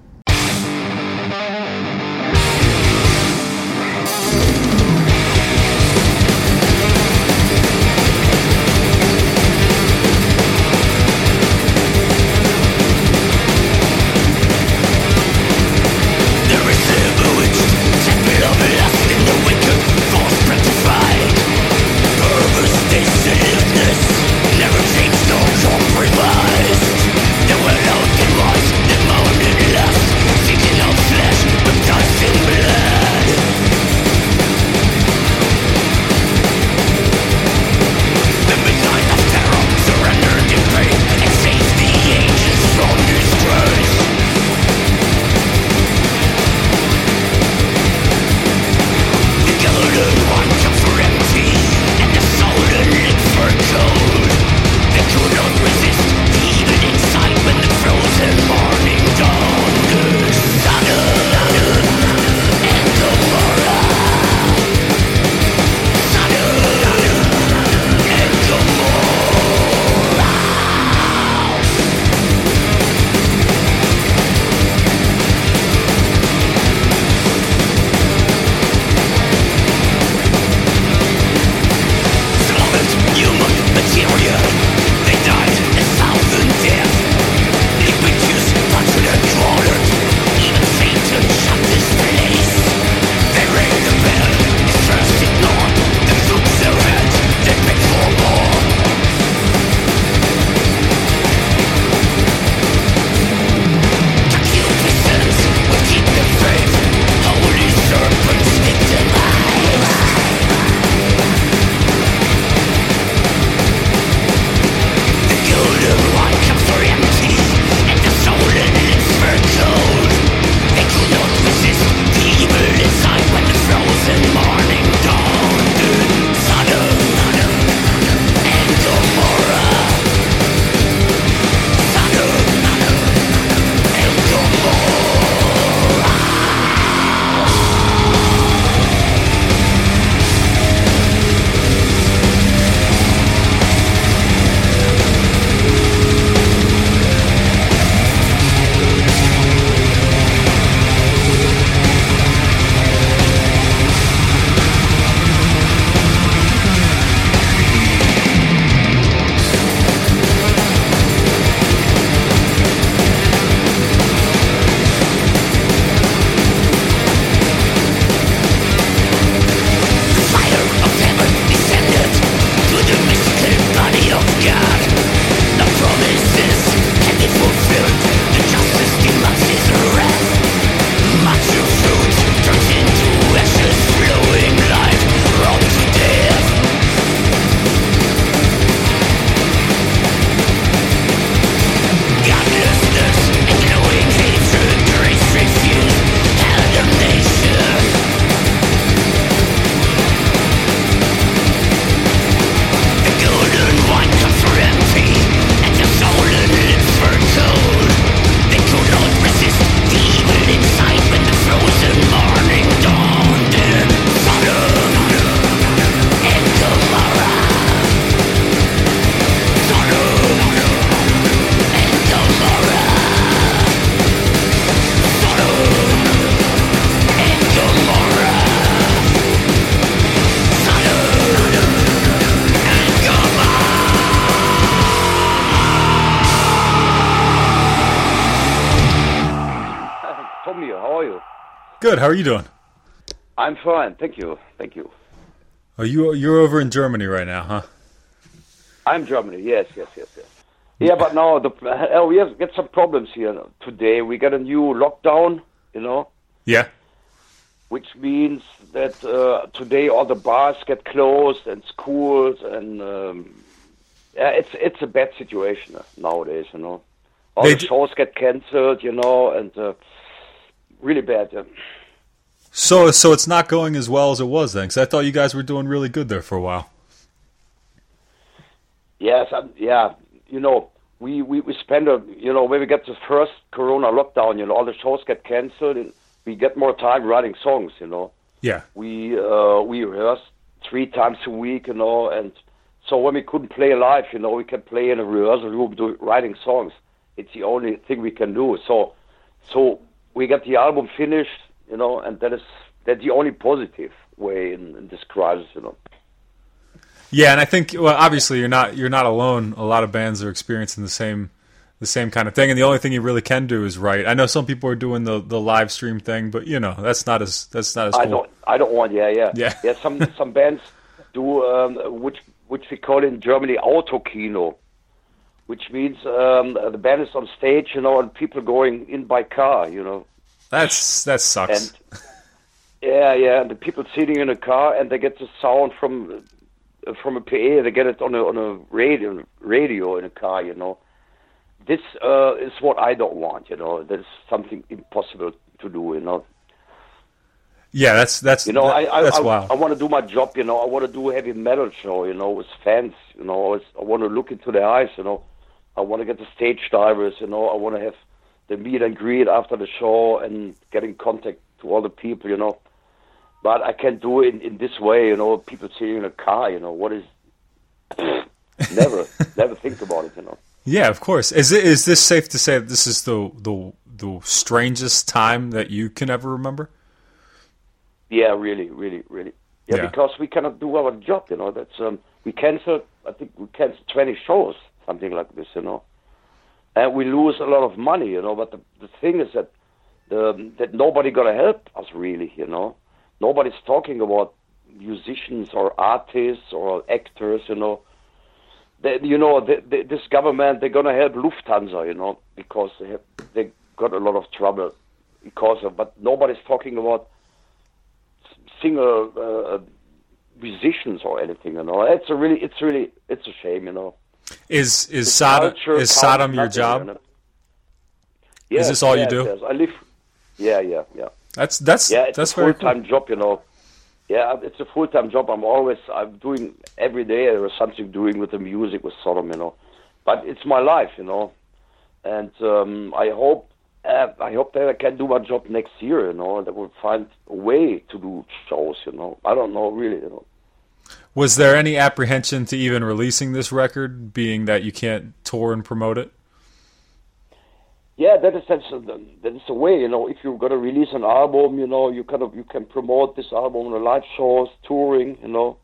Good. How are you doing? I'm fine. Thank you. Thank you. Oh, you're over in Germany right now, huh? I'm Germany. Yes. Yeah, but now we have got some problems here today. We got a new lockdown, Yeah. Which means that today all the bars get closed and schools and it's a bad situation nowadays, All the shows get cancelled, and really bad. Yeah. So it's not going as well as it was then, because I thought you guys were doing really good there for a while. Yes, yeah. You know, we spend when we get the first Corona lockdown, all the shows get canceled, and we get more time writing songs. Yeah. We rehearse 3 times a week, and so when we couldn't play live, we can play in a rehearsal room writing songs. It's the only thing we can do. So we get the album finished, and that's the only positive way in this crisis, Yeah, and I think obviously you're not alone. A lot of bands are experiencing the same kind of thing, and the only thing you really can do is write. I know some people are doing the live stream thing, but that's not as cool. I don't want. Yeah. Some bands do which we call in Germany Autokino, which means the band is on stage, and people going in by car, That sucks. And and the people sitting in a car, and they get the sound from a PA. They get it on a radio in a car, This is what I don't want, That is something impossible to do, Yeah, that's that's wild. I want to do my job, I want to do a heavy metal show, with fans, I want to look into their eyes, I want to get the stage divers, I want to have the meet and greet after the show and get in contact to all the people, But I can't do it in this way, people sitting in a car, what is... never think about it, Yeah, of course. Is this safe to say that this is the strangest time that you can ever remember? Yeah, really, really, really. Yeah, because we cannot do our job, That's we canceled 20 shows, something like this, And we lose a lot of money, But the thing is that that nobody gonna help us really, Nobody's talking about musicians or artists or actors, This government, they're gonna help Lufthansa, because they got a lot of trouble because of. But nobody's talking about single musicians or anything, It's a shame, Is Sodom your job? Yes, is this all you do? Yes. I live. Yeah. It's a full-time job, Yeah, it's a full-time job. I'm doing every day there is something doing with the music with Sodom, But it's my life, And I hope that I can do my job next year, That we'll find a way to do shows, I don't know really, Was there any apprehension to even releasing this record, being that you can't tour and promote it? Yeah, that is the way, If you're gonna release an album, you can promote this album on the live shows, touring,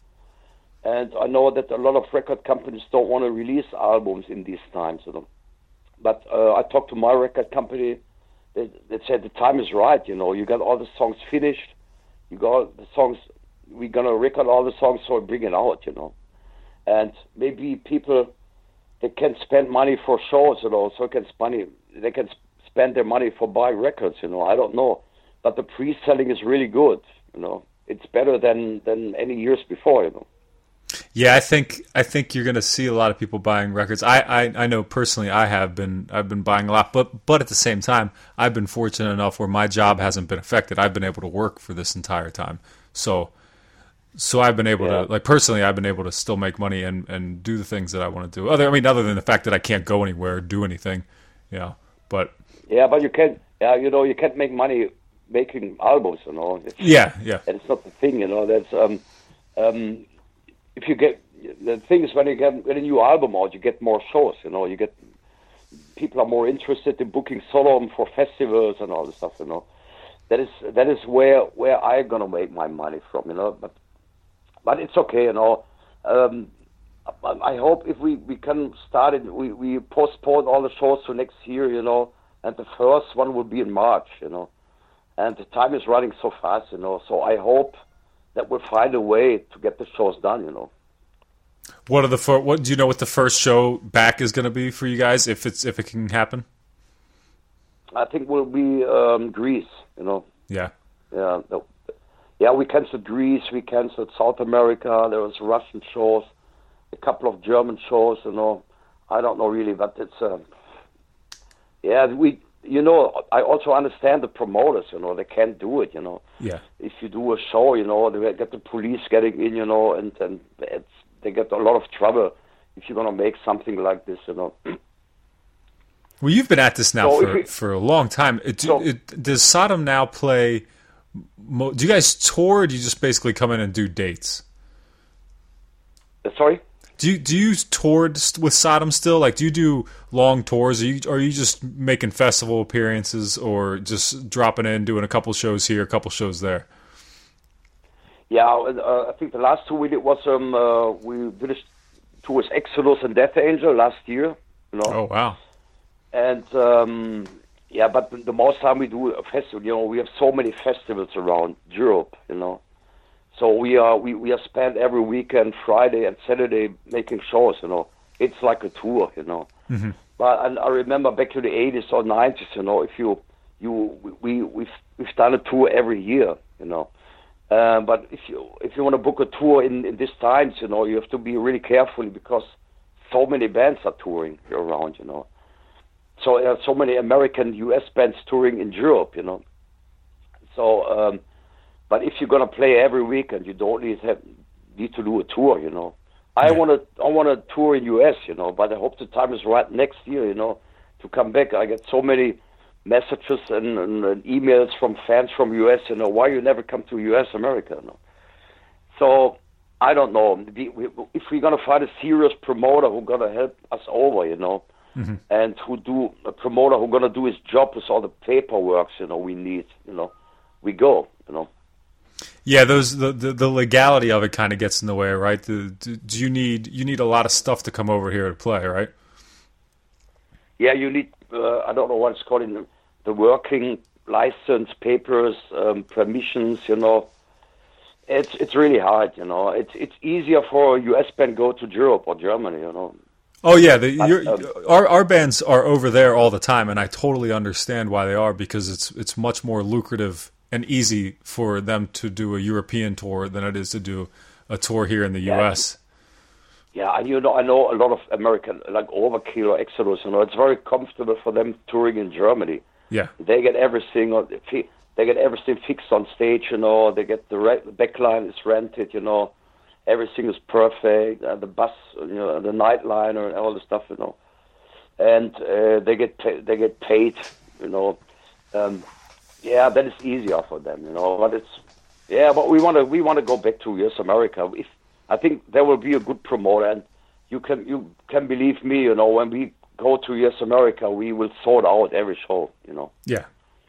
And I know that a lot of record companies don't want to release albums in these times, But I talked to my record company. They said the time is right, You got all the songs finished. You got the songs. We're gonna record all the songs, so bring it out, And maybe people they can spend money for shows, So they can spend their money for buying records, I don't know, but the pre-selling is really good, It's better than any years before, Yeah, I think you're going to see a lot of people buying records. I know personally I've been buying a lot, but at the same time I've been fortunate enough where my job hasn't been affected. I've been able to work for this entire time, so I've been able to personally I've been able to still make money and do the things that I want to do. Other than the fact that I can't go anywhere or do anything, But but you can you can't make money making albums, Yeah. And it's not the thing, That's if you get the thing is when you get a new album out, you get more shows. You get people are more interested in booking Sodom for festivals and all this stuff. That is where I'm gonna make my money from. But it's okay. I hope if we can start it, we postpone all the shows to next year. And the first one will be in March. And the time is running so fast. So I hope that we'll find a way to get the shows done, What do you know what the first show back is going to be for you guys, if it can happen? I think we'll be Greece, Yeah. Yeah, we canceled Greece, we canceled South America, there was Russian shows, a couple of German shows, I don't know really, but it's you know, I also understand the promoters. You know, they can't do it. You know, Yeah. if you do a show, you know, they get the police getting in. You know, and they get a lot of trouble if you're gonna make something like this. You know. Well, you've been at this now So for a long time. Does Sodom now play? Do you guys tour? Or do you just basically come in and do dates? Sorry. Do you tour with Sodom still? Like, do you do long tours? Are you just making festival appearances, or just dropping in, doing a couple shows here, a couple shows there? Yeah, I think the last two we did was we did a tour with Exodus and Death Angel last year. You know. Oh wow. And yeah, but the most time we do a festival, you know, we have so many festivals around Europe, you know. So we are spent every weekend, Friday and Saturday, making shows, you know. It's like a tour, you know. Mm-hmm. But I remember back to the 80s or 90s, you know, we've done a tour every year, you know. But if you want to book a tour in these times, you know, you have to be really careful because so many bands are touring around, you know. So there are so many American, U.S. bands touring in Europe, you know. So, but if you're gonna play every weekend, you don't need to do a tour, you know. I want to tour in U.S., you know, but I hope the time is right next year, you know, to come back. I get so many messages and emails from fans from U.S., you know, why you never come to U.S., America, you know. So I don't know if we're gonna find a serious promoter who's gonna help us over, you know. Mm-hmm. And a promoter who's gonna do his job with all the paperwork, you know, we need, you know, we go, you know. Yeah, the legality of it kind of gets in the way, right? Do you need a lot of stuff to come over here to play, right? Yeah, you need I don't know what it's called in the working license papers, permissions, you know. It's really hard, you know. It's easier for a U.S. band go to Europe or Germany, you know. Oh yeah, our bands are over there all the time, and I totally understand why they are, because it's much more lucrative and easy for them to do a European tour than it is to do a tour here in the U.S. Yeah, and you know, I know a lot of American, like Overkill or Exodus, you know, it's very comfortable for them touring in Germany. Yeah, they get everything. They get everything fixed on stage, you know. They get the backline is rented, you know. Everything is perfect. The bus, you know, the nightliner and all the stuff, you know. And they get paid, you know. Yeah, that is easier for them, you know. But but we want to go back to US America. I think there will be a good promoter, and you can believe me, you know. When we go to US America, we will sort out every show, you know. Yeah.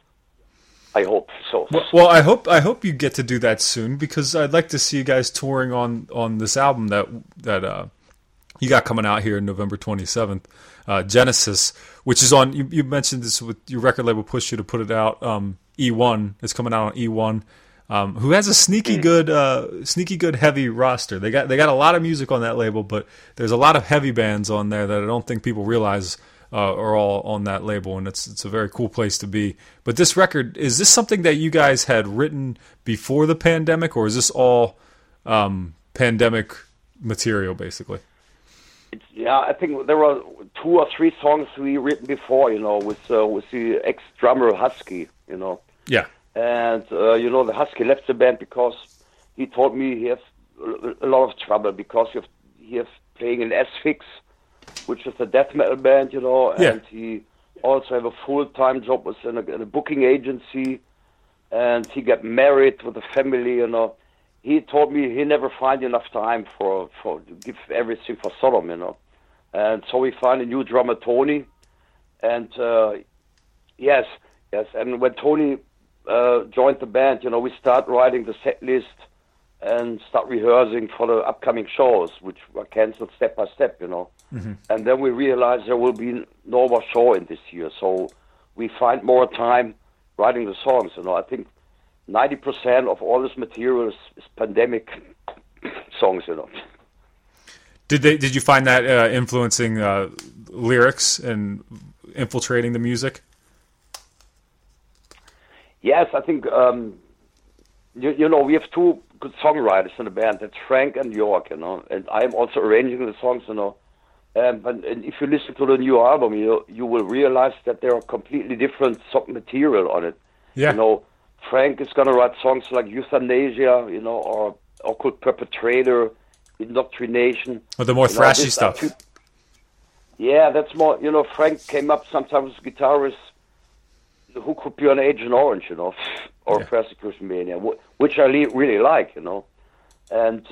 I hope so. Well, I hope you get to do that soon, because I'd like to see you guys touring on this album that you got coming out here November 27th, Genesis, which is on. You mentioned this with your record label pushed you to put it out. E1, it's coming out on E1. Who has a sneaky good heavy roster. They got a lot of music on that label, but there's a lot of heavy bands on there that I don't think people realize are all on that label, and it's a very cool place to be. But this record, is this something that you guys had written before the pandemic, or is this all pandemic material, basically? Yeah, I think there were 2 or 3 songs we written before, you know, with the ex-drummer Husky, you know. Yeah. And, you know, the Husky left the band because he told me he has a lot of trouble because he is playing in Asphyx, which is a death metal band, you know, and he also have a full-time job in a booking agency, and he got married with a family, you know. He told me he never find enough time for to give everything for Sodom, you know. And so we find a new drummer, Tony, and yes, and when Tony joined the band, you know, we start writing the set list and start rehearsing for the upcoming shows, which were canceled step by step, you know. Mm-hmm. And then we realized there will be no more show in this year, so we find more time writing the songs, you know. I think 90% of all this material is pandemic songs, you know. Did you find that influencing lyrics and infiltrating the music? Yes, I think you know, we have 2 good songwriters in the band. That's Frank and York, you know, and I'm also arranging the songs, you know. And if you listen to the new album, you will realize that there are completely different song material on it. Yeah. You know, Frank is gonna write songs like Euthanasia, you know, or Occult Perpetrator, Indoctrination. Or the more thrashy stuff. Yeah, that's more, you know, Frank came up sometimes with guitarists who could be on Agent Orange, you know, or Persecution Mania, which I really like, you know. And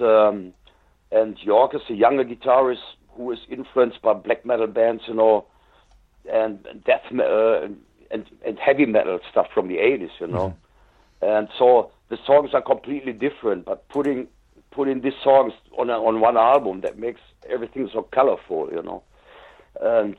York is a younger guitarist who is influenced by black metal bands, you know, and death metal and heavy metal stuff from the 80s, you know. And so the songs are completely different, but putting these songs on one album, that makes everything so colorful, you know. And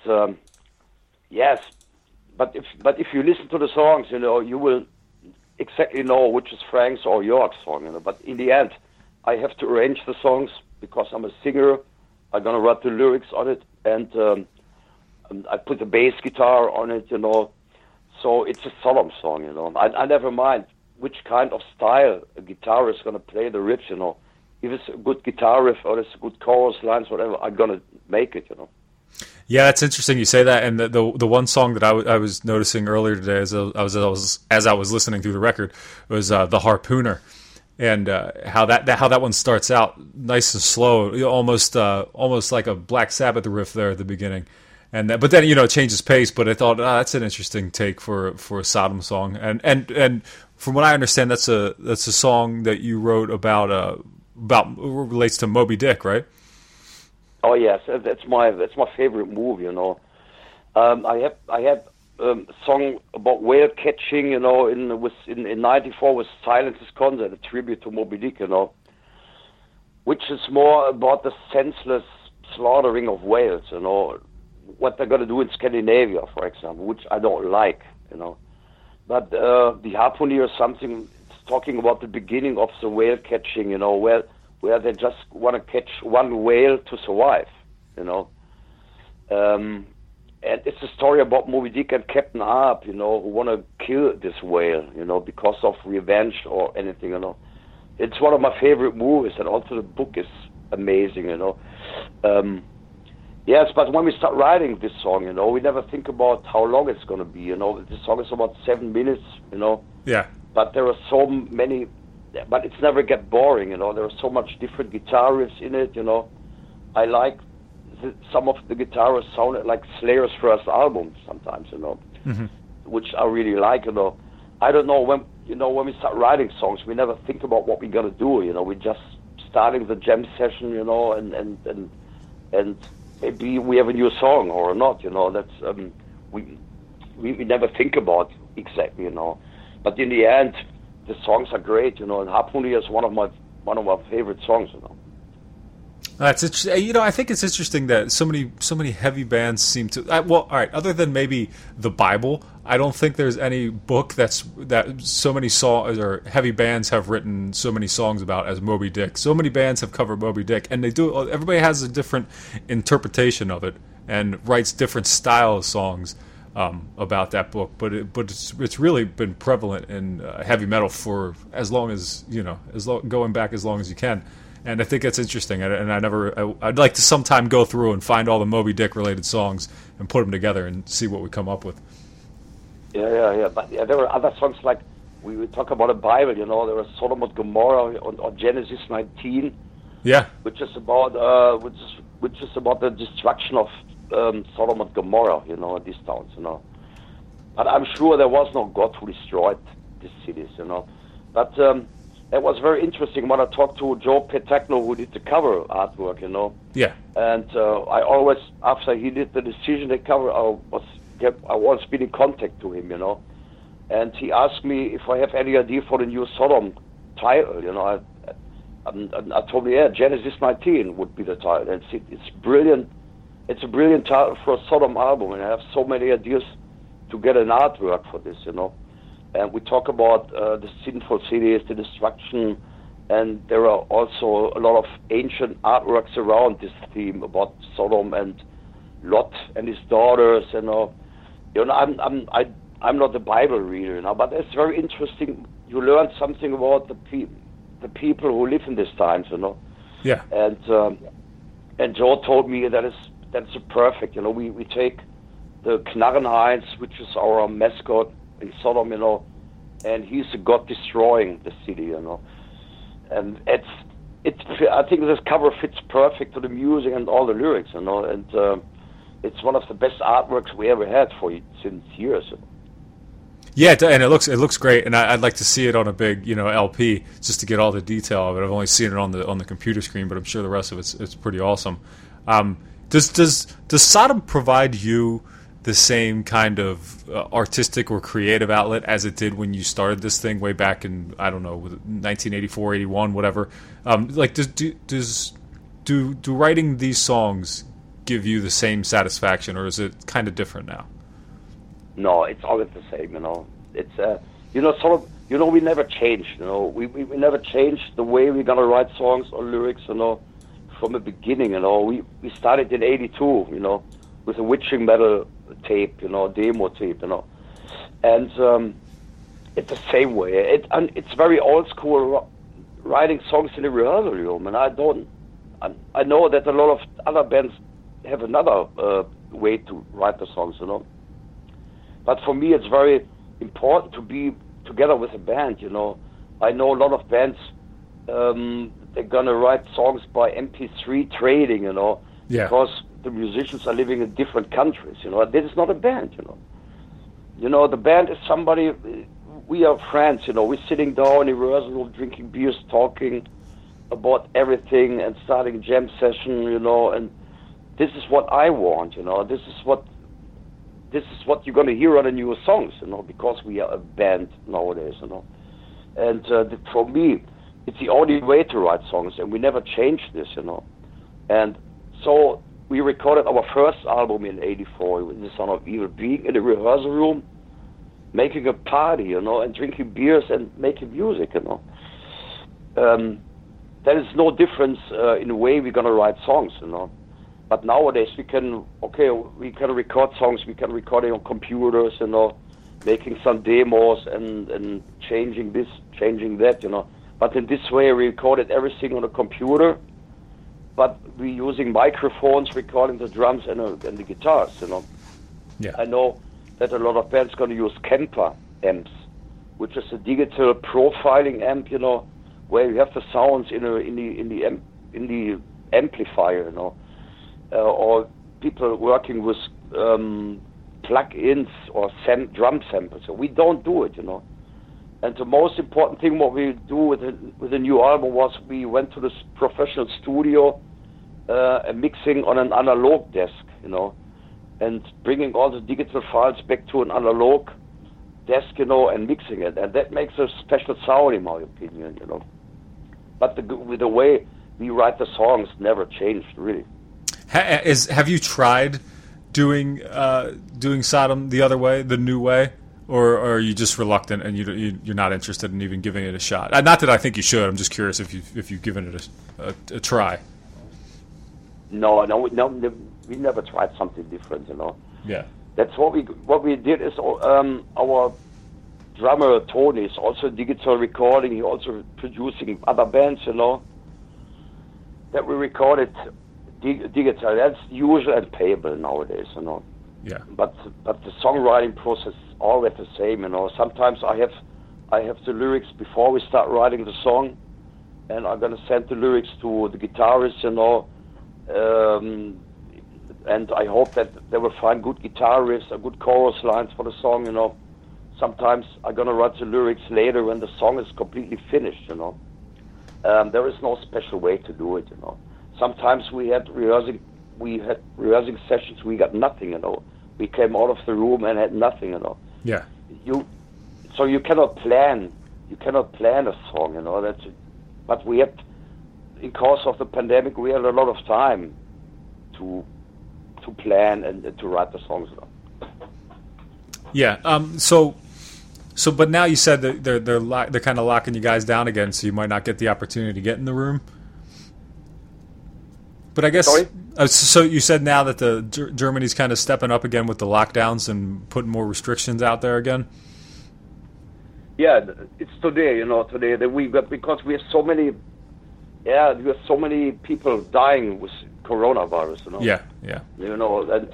yes, but if you listen to the songs, you know, you will exactly know which is Frank's or York's song, you know. But in the end, I have to arrange the songs because I'm a singer. I'm gonna write the lyrics on it, and I put the bass guitar on it, you know. So it's a solemn song, you know. I never mind which kind of style a guitarist is gonna play the riffs, you know. If it's a good guitar riff or it's a good chorus lines, whatever, I'm gonna make it, you know. Yeah, that's interesting you say that. And the one song that I was noticing earlier today as I was listening through the record was The Harpooner, and how that one starts out nice and slow, you know, almost like a Black Sabbath riff there at the beginning, but then, you know, it changes pace. But I thought, that's an interesting take for a Sodom song, and from what I understand, that's a song that you wrote about relates to Moby Dick, right? Oh yes, that's my favorite movie. You know, I have a song about whale catching. You know, in '94 was Silence Is Consent, a tribute to Moby Dick. You know, which is more about the senseless slaughtering of whales. You know, what they're gonna do in Scandinavia, for example, which I don't like. You know, but the Harpooner is something. It's talking about the beginning of the whale catching. You know, where they just want to catch one whale to survive, you know. And it's a story about Moby Dick and Captain Ahab, you know, who want to kill this whale, you know, because of revenge or anything, you know. It's one of my favorite movies, and also the book is amazing, you know. Yes, but when we start writing this song, you know, we never think about how long it's going to be, you know. This song is about 7 minutes, you know. Yeah. But there are so many... But it's never get boring, you know. There are so much different guitar riffs in it, you know. I like some of the guitars sounded like Slayer's first album sometimes, you know, which I really like, you know. I don't know, when we start writing songs, we never think about what we're gonna do, you know. We're just starting the jam session, you know, and maybe we have a new song or not, you know. That's we never think about exactly, you know. But in the end, the songs are great, you know, and Harpooner is one of my favorite songs, you know. That's interesting. You know, I think it's interesting that so many heavy bands seem to. Well, all right. Other than maybe the Bible, I don't think there's any book that so many songs or heavy bands have written so many songs about as Moby Dick. So many bands have covered Moby Dick, and they do. Everybody has a different interpretation of it and writes different style of songs about that book, but it's really been prevalent in heavy metal for as long as, you know, going back as long as you can, and I think that's interesting. And I'd like to sometime go through and find all the Moby Dick related songs and put them together and see what we come up with. Yeah. But there are other songs like we talk about the Bible, you know. There was Sodom and Gomorrah or Genesis 19, yeah, which is about the destruction of Sodom and Gomorrah, you know, these towns, you know. But I'm sure there was no God who destroyed these cities, you know. But it was very interesting when I talked to Joe Petagno, who did the cover artwork, you know. Yeah. And I always, after he did the decision to cover, I was been in contact to him, you know. And he asked me if I have any idea for the new Sodom title, you know. I told him, yeah, Genesis 19 would be the title. And it's brilliant. It's a brilliant title for a Sodom album, and I have so many ideas to get an artwork for this, you know. And we talk about the sinful cities, the destruction, and there are also a lot of ancient artworks around this theme about Sodom and Lot and his daughters, you know. You know, I'm not a Bible reader, you know, but it's very interesting. You learn something about the people who live in these times, you know. Yeah. And Joe told me that that's perfect. You know, we take the Knarrenheinz, which is our mascot in Sodom, you know, and he's a god destroying the city, you know, and it's I think this cover fits perfect to the music and all the lyrics, you know, and it's one of the best artworks we ever had since years. Yeah, and it looks great, and I'd like to see it on a big, you know, LP just to get all the detail of it. I've only seen it on the computer screen, but I'm sure the rest of it's pretty awesome. Does Sodom provide you the same kind of artistic or creative outlet as it did when you started this thing way back in, I don't know, 1984, 81, whatever? Like, do writing these songs give you the same satisfaction, or is it kind of different now? No, it's always the same, you know. It's you know, sort of, you know, we never changed, you know. We never changed the way we're gonna write songs or lyrics, you know, from the beginning, you know. We started in '82, you know, with a witching metal tape, you know, demo tape, you know, and it's the same way. It's very old school writing songs in the rehearsal room, and I know that a lot of other bands have another way to write the songs, you know. But for me, it's very important to be together with a band, you know. I know a lot of bands, they're gonna write songs by MP3 trading, you know, because the musicians are living in different countries, you know. This is not a band, you know. You know, the band is somebody, we are friends, you know. We're sitting down in a rehearsal room, drinking beers, talking about everything and starting a jam session, you know, and this is what I want, you know. This is what you're going to hear on the new songs, you know, because we are a band nowadays, you know. And for me, it's the only way to write songs, and we never changed this, you know. And so we recorded our first album in '84 with The Son of Evil, being in the rehearsal room, making a party, you know, and drinking beers and making music, you know. There is no difference in the way we're going to write songs, you know. But nowadays we can record songs, we can record it on computers, you know, making some demos and changing this, changing that, you know. But in this way we recorded everything on a computer, but we're using microphones, recording the drums and the guitars, you know. Yeah. I know that a lot of bands going to use Kemper amps, which is a digital profiling amp, you know, where you have the sounds in the amplifier, you know. Or people working with plug-ins or drum samples. So we don't do it, you know. And the most important thing what we do with the new album was we went to this professional studio and mixing on an analog desk, you know, and bringing all the digital files back to an analog desk, you know, and mixing it. And that makes a special sound, in my opinion, you know. But the way we write the songs never changed, really. Have you tried doing Sodom the other way, the new way, or are you just reluctant and you're not interested in even giving it a shot? Not that I think you should. I'm just curious if you've given it a try. No, we never tried something different, you know. Yeah. That's what we did is our drummer Tony is also digital recording. He also producing other bands, you know, that we recorded digital. That's usual and payable nowadays, you know. Yeah. But the songwriting process is always the same, you know. Sometimes I have the lyrics before we start writing the song, and I'm gonna send the lyrics to the guitarist, you know. And I hope that they will find good guitar riffs or good chorus lines for the song, you know. Sometimes I'm gonna write the lyrics later when the song is completely finished, you know. There is no special way to do it, you know. Sometimes we had rehearsing sessions. We got nothing, you know. We came out of the room and had nothing, you know. Yeah. So you cannot plan. You cannot plan a song, you know. That's it. But we had, in course of the pandemic, we had a lot of time to plan and to write the songs, you know. Yeah. So, but now you said that they're kind of locking you guys down again, so you might not get the opportunity to get in the room. But I guess, so you said now that the Germany's kind of stepping up again with the lockdowns and putting more restrictions out there again. Yeah, it's today, you know, that we got, because we have so many people dying with coronavirus, you know. Yeah, yeah. You know, and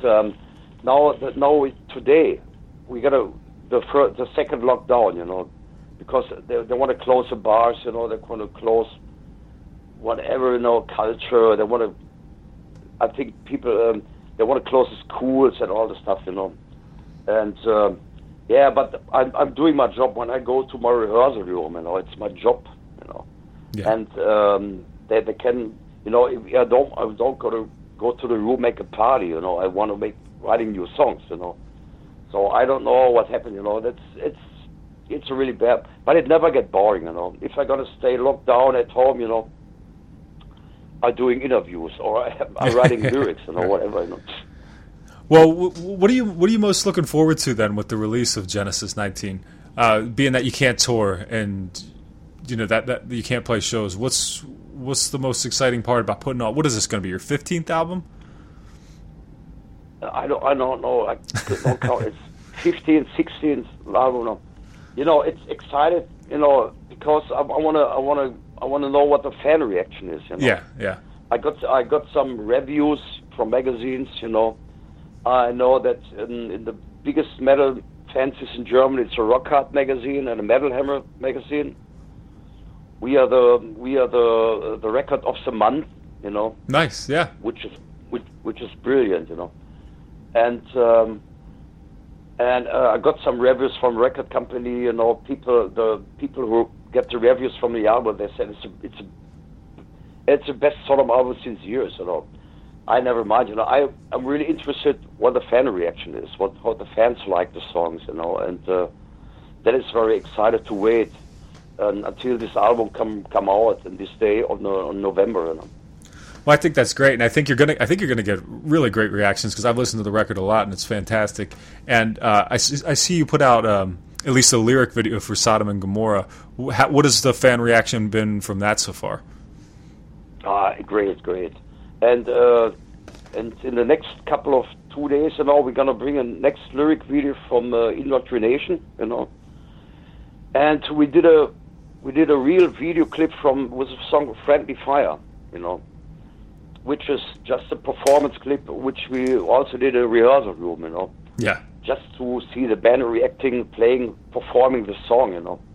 today we got the second lockdown, you know, because they want to close the bars, you know, they want to close whatever, you know, culture. They want to, I think people, they want to close the schools and all the stuff, you know. And yeah, but I'm doing my job when I go to my rehearsal room, you know. It's my job, you know. Yeah. And they can, you know, if I don't go to the room, make a party, you know. I want to writing new songs, you know. So I don't know what happened, you know. It's really bad, but it never get boring, you know. If I'm gonna stay locked down at home, you know, I'm doing interviews or I'm writing lyrics, you know, whatever, you know. Well, what are you most looking forward to then with the release of Genesis 19? Being that you can't tour and you know that you can't play shows, what's the most exciting part about putting on? What is this going to be, your 15th album? I don't know. I don't count. It's 15th, 16th. I don't know. You know, it's excited. You know, because I wanna know what the fan reaction is. You know? Yeah, yeah. I got some reviews from magazines. You know, I know that in the biggest metal fancies in Germany, it's a Rock Hard magazine and a Metal Hammer magazine. We are the record of the month. You know. Nice. Yeah. Which is brilliant. You know. And I got some reviews from record company, you know, the people who get the reviews from the album, they said it's the best Sodom album since years, you know. I never mind, you know. I'm really interested what the fan reaction is, how the fans like the songs, you know, and that is very excited to wait until this album come out and this day on November, you know. Well, I think that's great, and I think you're gonna get really great reactions because I've listened to the record a lot and it's fantastic. And I see you put out at least a lyric video for Sodom and Gomorrah. What has the fan reaction been from that so far? Great. And in the next couple of 2 days, you know, we're gonna bring a next lyric video from Indoctrination, you know. And we did a real video clip with a song Friendly Fire, you know, which is just a performance clip, which we also did a rehearsal room, you know. Yeah. Just to see the band reacting, performing the song, you know.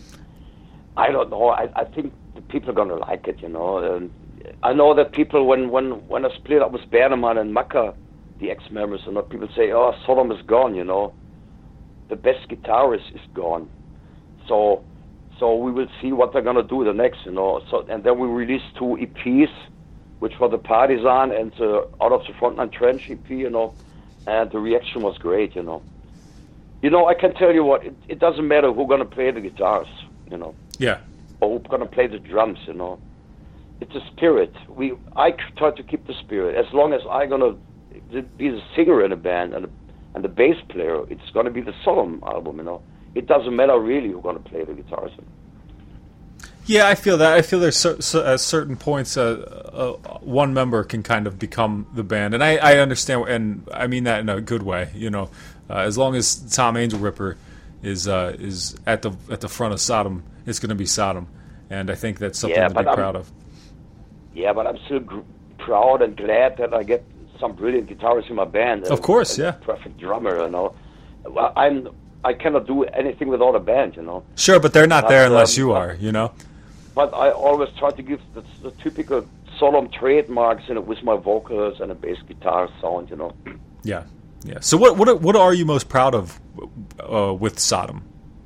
I don't know. I think the people are gonna like it, you know. And I know that people, when I split up with Bernemann and Macca, the ex-members, you know, people say, "Oh, Sodom is gone," you know. The best guitarist is gone. So we will see what they're gonna do the next, you know. And then we released 2 EPs. Which were the Partisan and Out of the Frontline Trench EP, you know, and the reaction was great, you know. You know, I can tell you what, it doesn't matter who's going to play the guitars, you know. Yeah. Or who's going to play the drums, you know. It's a spirit. I try to keep the spirit. As long as I'm going to be the singer in a band and the bass player, it's going to be the Sodom album, you know. It doesn't matter really who's going to play the guitars. Yeah, I feel that. I feel there's at certain points, one member can kind of become the band, and I understand, and I mean that in a good way. You know, as long as Tom Angel Ripper is at the front of Sodom, it's going to be Sodom, and I think that's something to be proud of. Yeah, but I'm still proud and glad that I get some brilliant guitarists in my band. Of course, yeah. Perfect drummer, you know. Well, I cannot do anything without a band, you know. Sure, but they're not there unless you are, you know. But I always try to give the typical Sodom trademarks, you know, with my vocals and a bass guitar sound, you know. Yeah. So what are you most proud of with Sodom?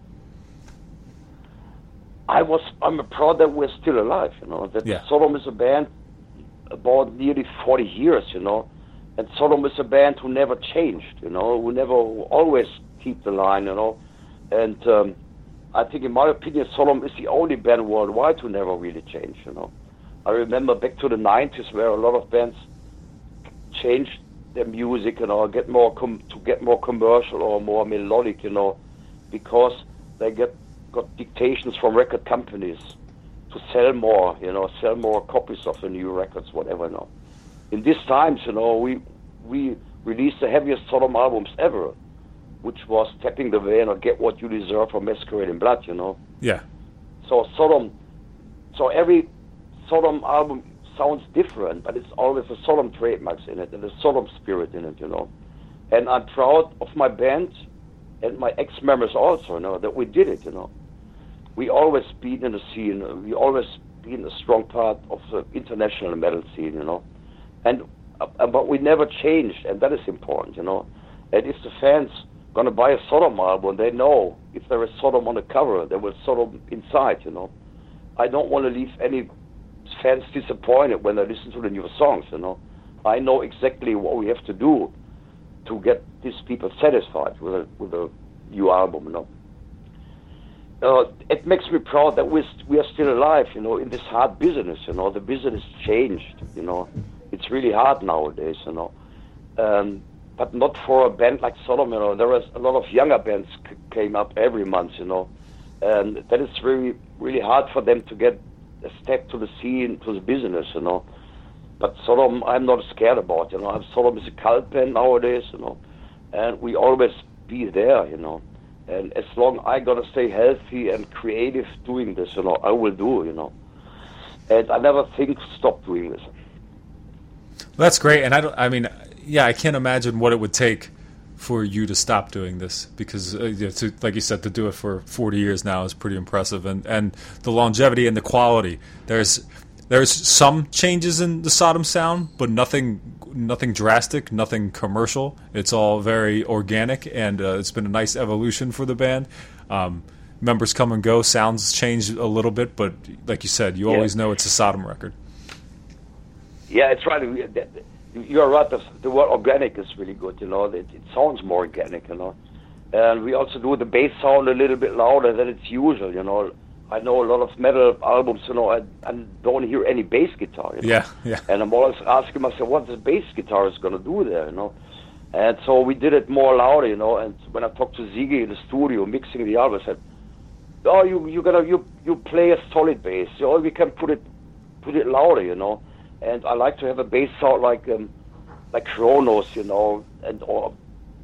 I'm proud that we're still alive, you know. That Sodom is a band about nearly 40 years, you know, and Sodom is a band who never changed, you know, who never always keep the line, you know, and. I think, in my opinion, Sodom is the only band worldwide who never really changed, you know. I remember back to the 90s where a lot of bands changed their music, you know, get more commercial or more melodic, you know, because they got dictations from record companies to sell more, you know, sell more copies of the new records, whatever, you know. In these times, you know, we released the heaviest Sodom albums ever, which was Tapping the Vein or Get What You Deserve or Masquerade in Blood, you know. Yeah. So every Sodom album sounds different, but it's always a Sodom trademarks in it and a Sodom spirit in it, you know. And I'm proud of my band and my ex-members also, you know, that we did it, you know. We always been in the scene. We always been a strong part of the international metal scene, you know. And but we never changed, and that is important, you know. And if the fans gonna buy a Sodom album, they know if there is Sodom on the cover, there will Sodom inside, you know. I don't want to leave any fans disappointed when they listen to the new songs, you know. I know exactly what we have to do to get these people satisfied with a new album, you know. It makes me proud that we are still alive, you know, in this hard business, you know. The business changed, you know. It's really hard nowadays, you know. But not for a band like Sodom, you know. There was a lot of younger bands came up every month, you know. And that is really, really hard for them to get a step to the scene, to the business, you know. But Sodom, I'm not scared about, you know. Sodom is a cult band nowadays, you know. And we always be there, you know. And as long as I gotta stay healthy and creative doing this, you know, I will do, you know. And I never think stop doing this. That's great, and I can't imagine what it would take for you to stop doing this, because like you said, to do it for 40 years now is pretty impressive, and the longevity and the quality. There's some changes in the Sodom sound, but nothing drastic, nothing commercial. It's all very organic, and it's been a nice evolution for the band. Members come and go, sounds change a little bit, but like you said, you always know it's a Sodom record. Yeah, it's right. You're right. The word organic is really good, you know. It sounds more organic, you know. And we also do the bass sound a little bit louder than it's usual, you know. I know a lot of metal albums, you know, I don't hear any bass guitar, you know. Yeah. And I'm always asking myself, what the bass guitar is going to do there, you know. And so we did it more louder, you know. And when I talked to Ziggy in the studio mixing the album, I said, "Oh, you play a solid bass. You know, we can put it louder, you know." And I like to have a bass sound like Kronos, you know, and or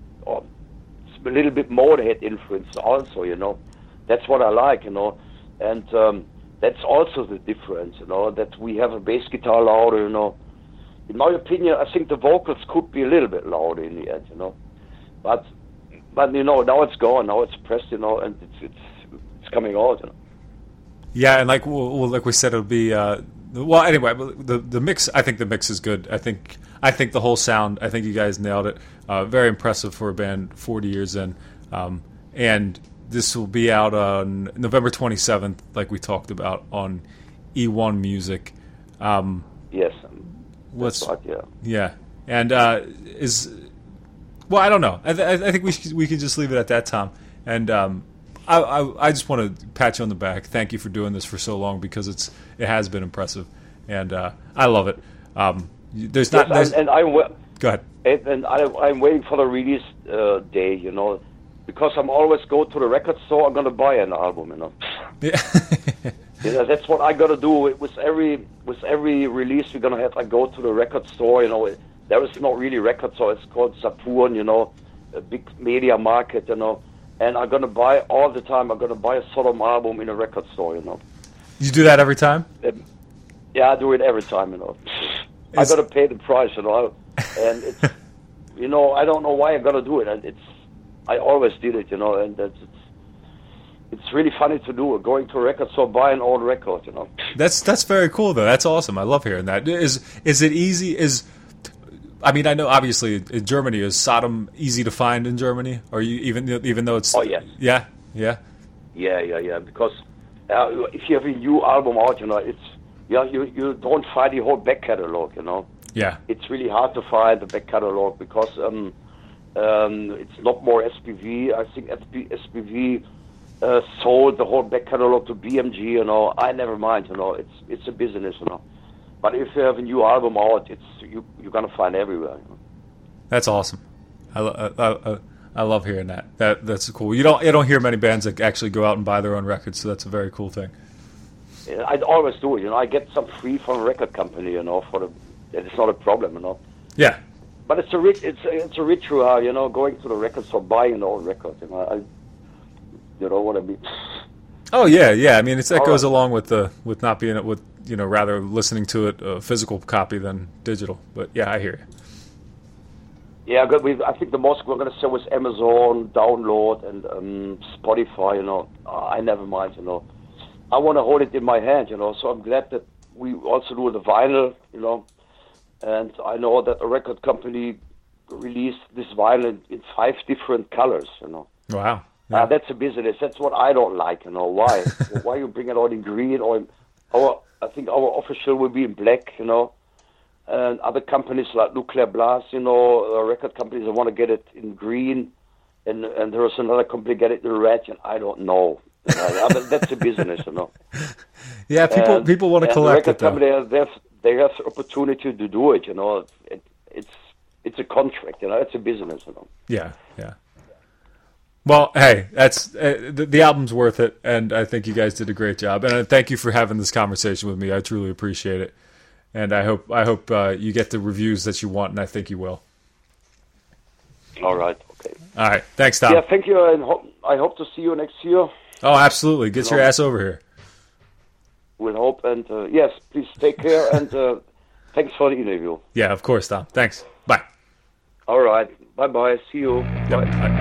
a little bit Motorhead influence also, you know. That's what I like, you know. And that's also the difference, you know, that we have a bass guitar louder, you know. In my opinion, I think the vocals could be a little bit louder in the end, you know. But you know, now it's gone, now it's pressed, you know, and it's coming out, you know. Yeah, and like we said, it'll be. Well, anyway, the mix. I think the mix is good. I think the whole sound. I think you guys nailed it. Very impressive for a band 40 years in. And this will be out on November 27th, like we talked about on E1 Music. Yes. What's right, yeah. Yeah, and well, I don't know. I think we can just leave it at that, Tom. And I just want to pat you on the back. Thank you for doing this for so long, because it has been impressive, and I love it. There's not. Yes, and go ahead. And I'm waiting for the release day, you know, because I'm always go to the record store. I'm gonna buy an album, you know. Yeah. You know, that's what I gotta do with every release we're gonna have. I go to the record store, you know. There is not really record store. It's called Saturn, you know, a big media market, you know. And I'm going to buy all the time. I'm going to buy a Sodom album in a record store, you know. You do that every time? Yeah, I do it every time, you know. I got to pay the price, you know. And it's, you know, I don't know why I got to do it. And I always did it, you know. And it's really funny to do it. Going to a record store, buy an old record, you know. That's very cool, though. That's awesome. I love hearing that. Is it easy? I mean, I know obviously in Germany, is Sodom easy to find in Germany? Or you even though it's... Oh, yes. Yeah? Yeah. Because if you have a new album out, you know, it's you don't find the whole back catalog, you know. Yeah. It's really hard to find the back catalog because it's not more SPV. I think SPV sold the whole back catalog to BMG, you know. I never mind, you know. It's a business, you know. But if you have a new album out, you're gonna find everywhere. You know? That's awesome. I love hearing that. That's cool. You don't hear many bands that actually go out and buy their own records, so that's a very cool thing. Yeah, I always do it. You know, I get some free from a record company. You know, it's not a problem. You know. Yeah. But it's a ritual. You know, going to the record store, buying an old record. You know, you know what I mean. Oh yeah. I mean, that goes along with not being with rather listening to it physical copy than digital. But yeah, I hear you. Yeah, I think the most we're going to sell is Amazon, download, and Spotify. I never mind. I want to hold it in my hand. So I'm glad that we also do the vinyl. And I know that a record company released this vinyl in 5 different colors. Wow. Yeah. That's a business. That's what I don't like. Why? Why you bring it out in green? I think our official will be in black. And other companies like Nuclear Blast, record companies, they want to get it in green, and there's another company get it in red, and I don't know. That's a business, Yeah, people want to collect it. The record company, they have the opportunity to do it. It's a contract. It's a business. Yeah. Well, hey, that's the album's worth it, and I think you guys did a great job. And thank you for having this conversation with me. I truly appreciate it. And I hope you get the reviews that you want, and I think you will. All right. Okay. All right. Thanks, Tom. Yeah, thank you, and I hope to see you next year. Oh, absolutely. Get your ass over here. We'll hope, and yes, please take care, and thanks for the interview. Yeah, of course, Tom. Thanks. Bye. All right. Bye-bye. See you. Yep. Bye. Bye.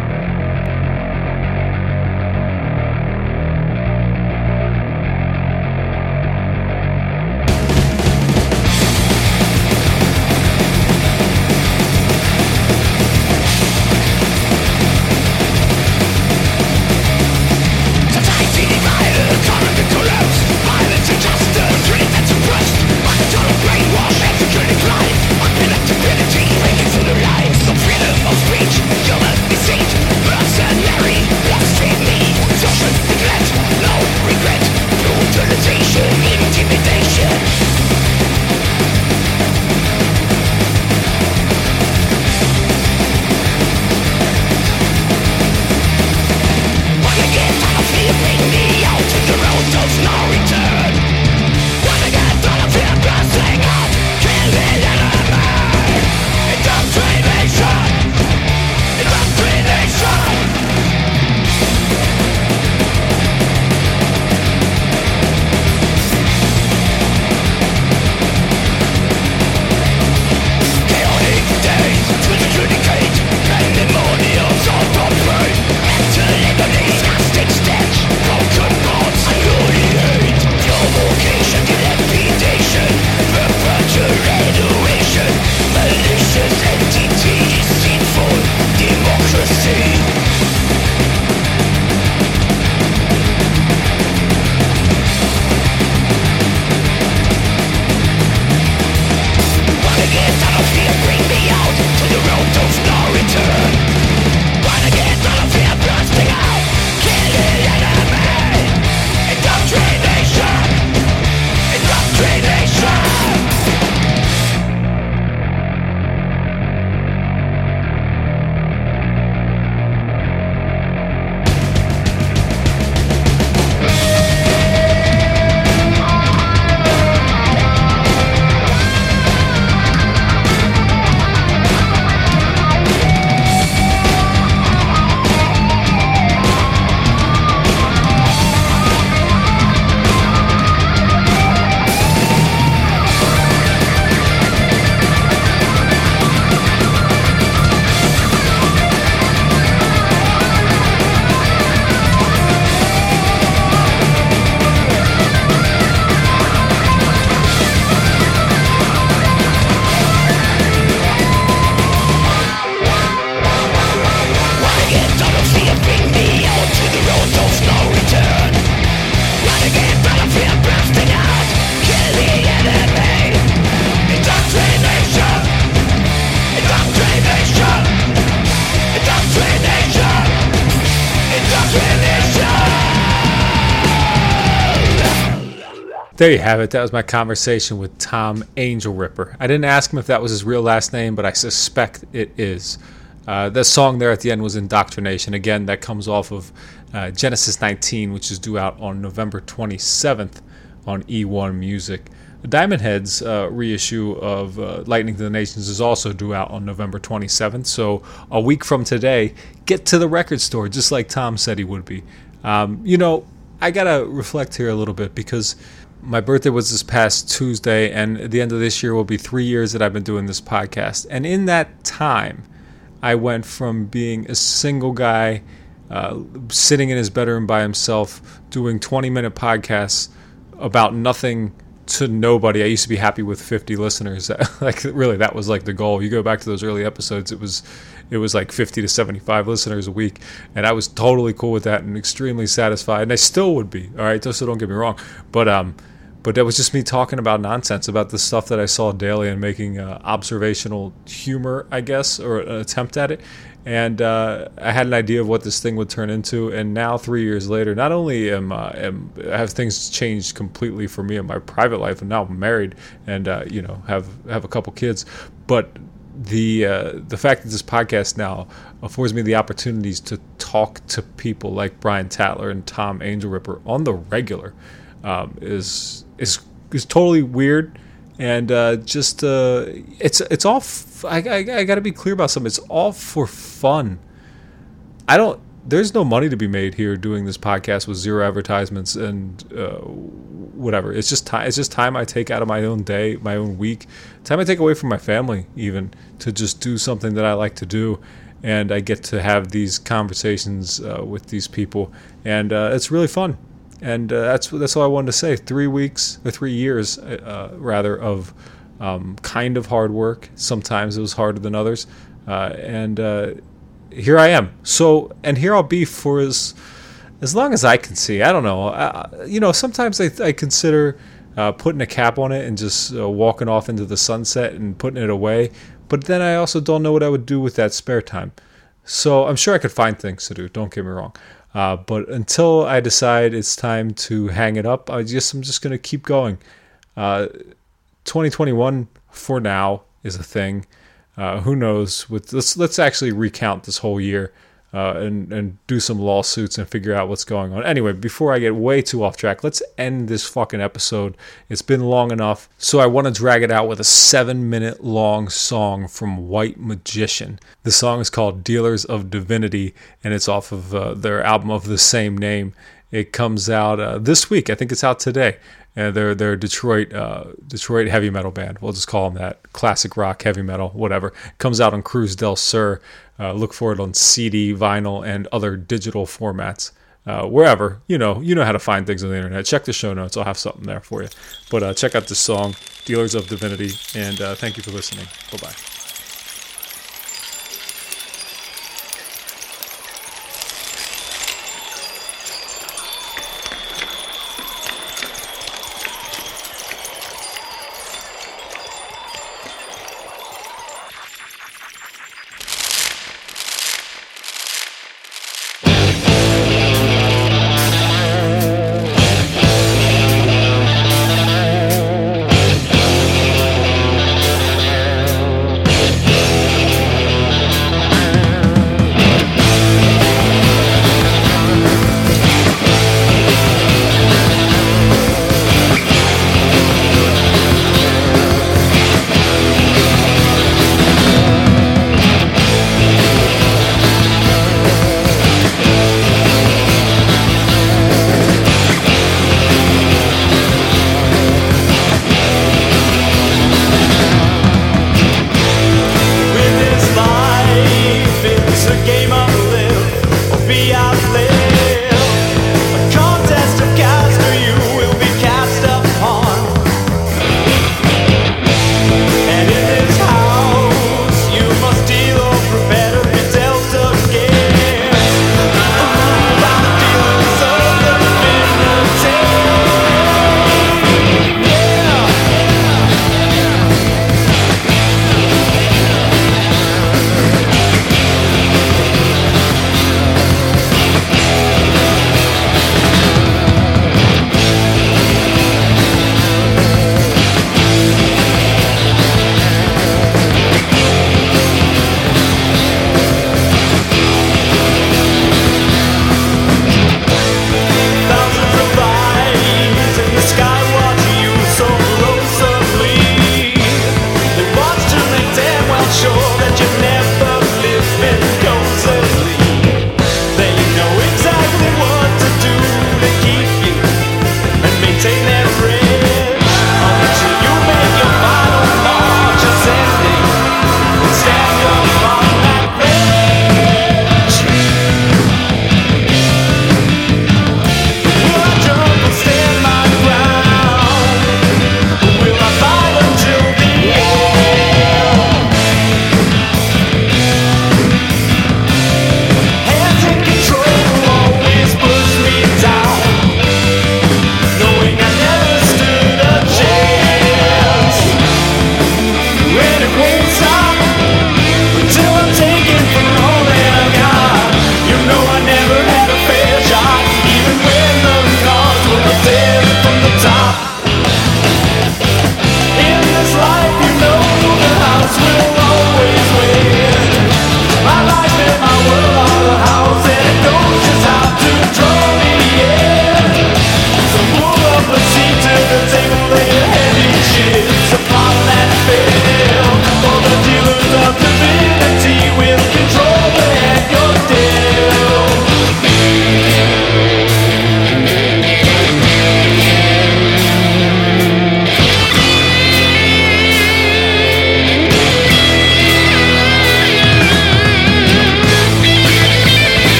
There you have it. That was my conversation with Tom Angel Ripper. I didn't ask him if that was his real last name, but I suspect it is. The song there at the end was Indoctrination. Again, that comes off of Genesis 19, which is due out on November 27th on E1 Music. The Diamond Heads reissue of Lightning to the Nations is also due out on November 27th. So a week from today, get to the record store, just like Tom said he would be. I got to reflect here a little bit because My birthday was this past Tuesday, and at the end of this year will be 3 years that I've been doing this podcast. And in that time, I went from being a single guy sitting in his bedroom by himself doing 20-minute podcasts about nothing to nobody. I used to be happy with 50 listeners. Like, really, that was like the goal. You go back to those early episodes, it was like 50 to 75 listeners a week, and I was totally cool with that and extremely satisfied, and I still would be. All right, so don't get me wrong, but that was just me talking about nonsense, about the stuff that I saw daily and making observational humor, I guess, or an attempt at it. And I had an idea of what this thing would turn into. And now, 3 years later, not only have things changed completely for me in my private life, and now I'm married and have a couple kids, but the fact that this podcast now affords me the opportunities to talk to people like Brian Tatler and Tom Angel Ripper on the regular is totally weird. And it's all. I got to be clear about something. It's all for fun. There's no money to be made here doing this podcast with zero advertisements and whatever. It's just time. It's just time I take out of my own day, my own week, time I take away from my family, even to just do something that I like to do. And I get to have these conversations with these people, and it's really fun. And that's all I wanted to say. 3 years rather, of kind of hard work. Sometimes it was harder than others, and here I am. So, and here I'll be for as long as I can see. I don't know. Sometimes I consider putting a cap on it and just walking off into the sunset and putting it away. But then I also don't know what I would do with that spare time. So I'm sure I could find things to do. Don't get me wrong. But until I decide it's time to hang it up, I'm just going to keep going. 2021 for now is a thing. Who knows? Let's actually recount this whole year and do some lawsuits and figure out what's going on. Anyway, before I get way too off track, let's end this fucking episode. It's been long enough, so I want to drag it out with a 7-minute long song from White Magician. The song is called Dealers of Divinity, and it's off of their album of the same name. It comes out this week. I think it's out today. They're a Detroit heavy metal band. We'll just call them that. Classic rock, heavy metal, whatever. Comes out on Cruz del Sur. Look for it on CD, vinyl, and other digital formats. Wherever, you know how to find things on the internet. Check the show notes. I'll have something there for you. But check out this song, Dealers of Divinity, and thank you for listening. Bye-bye.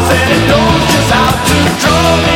and it knows just how to draw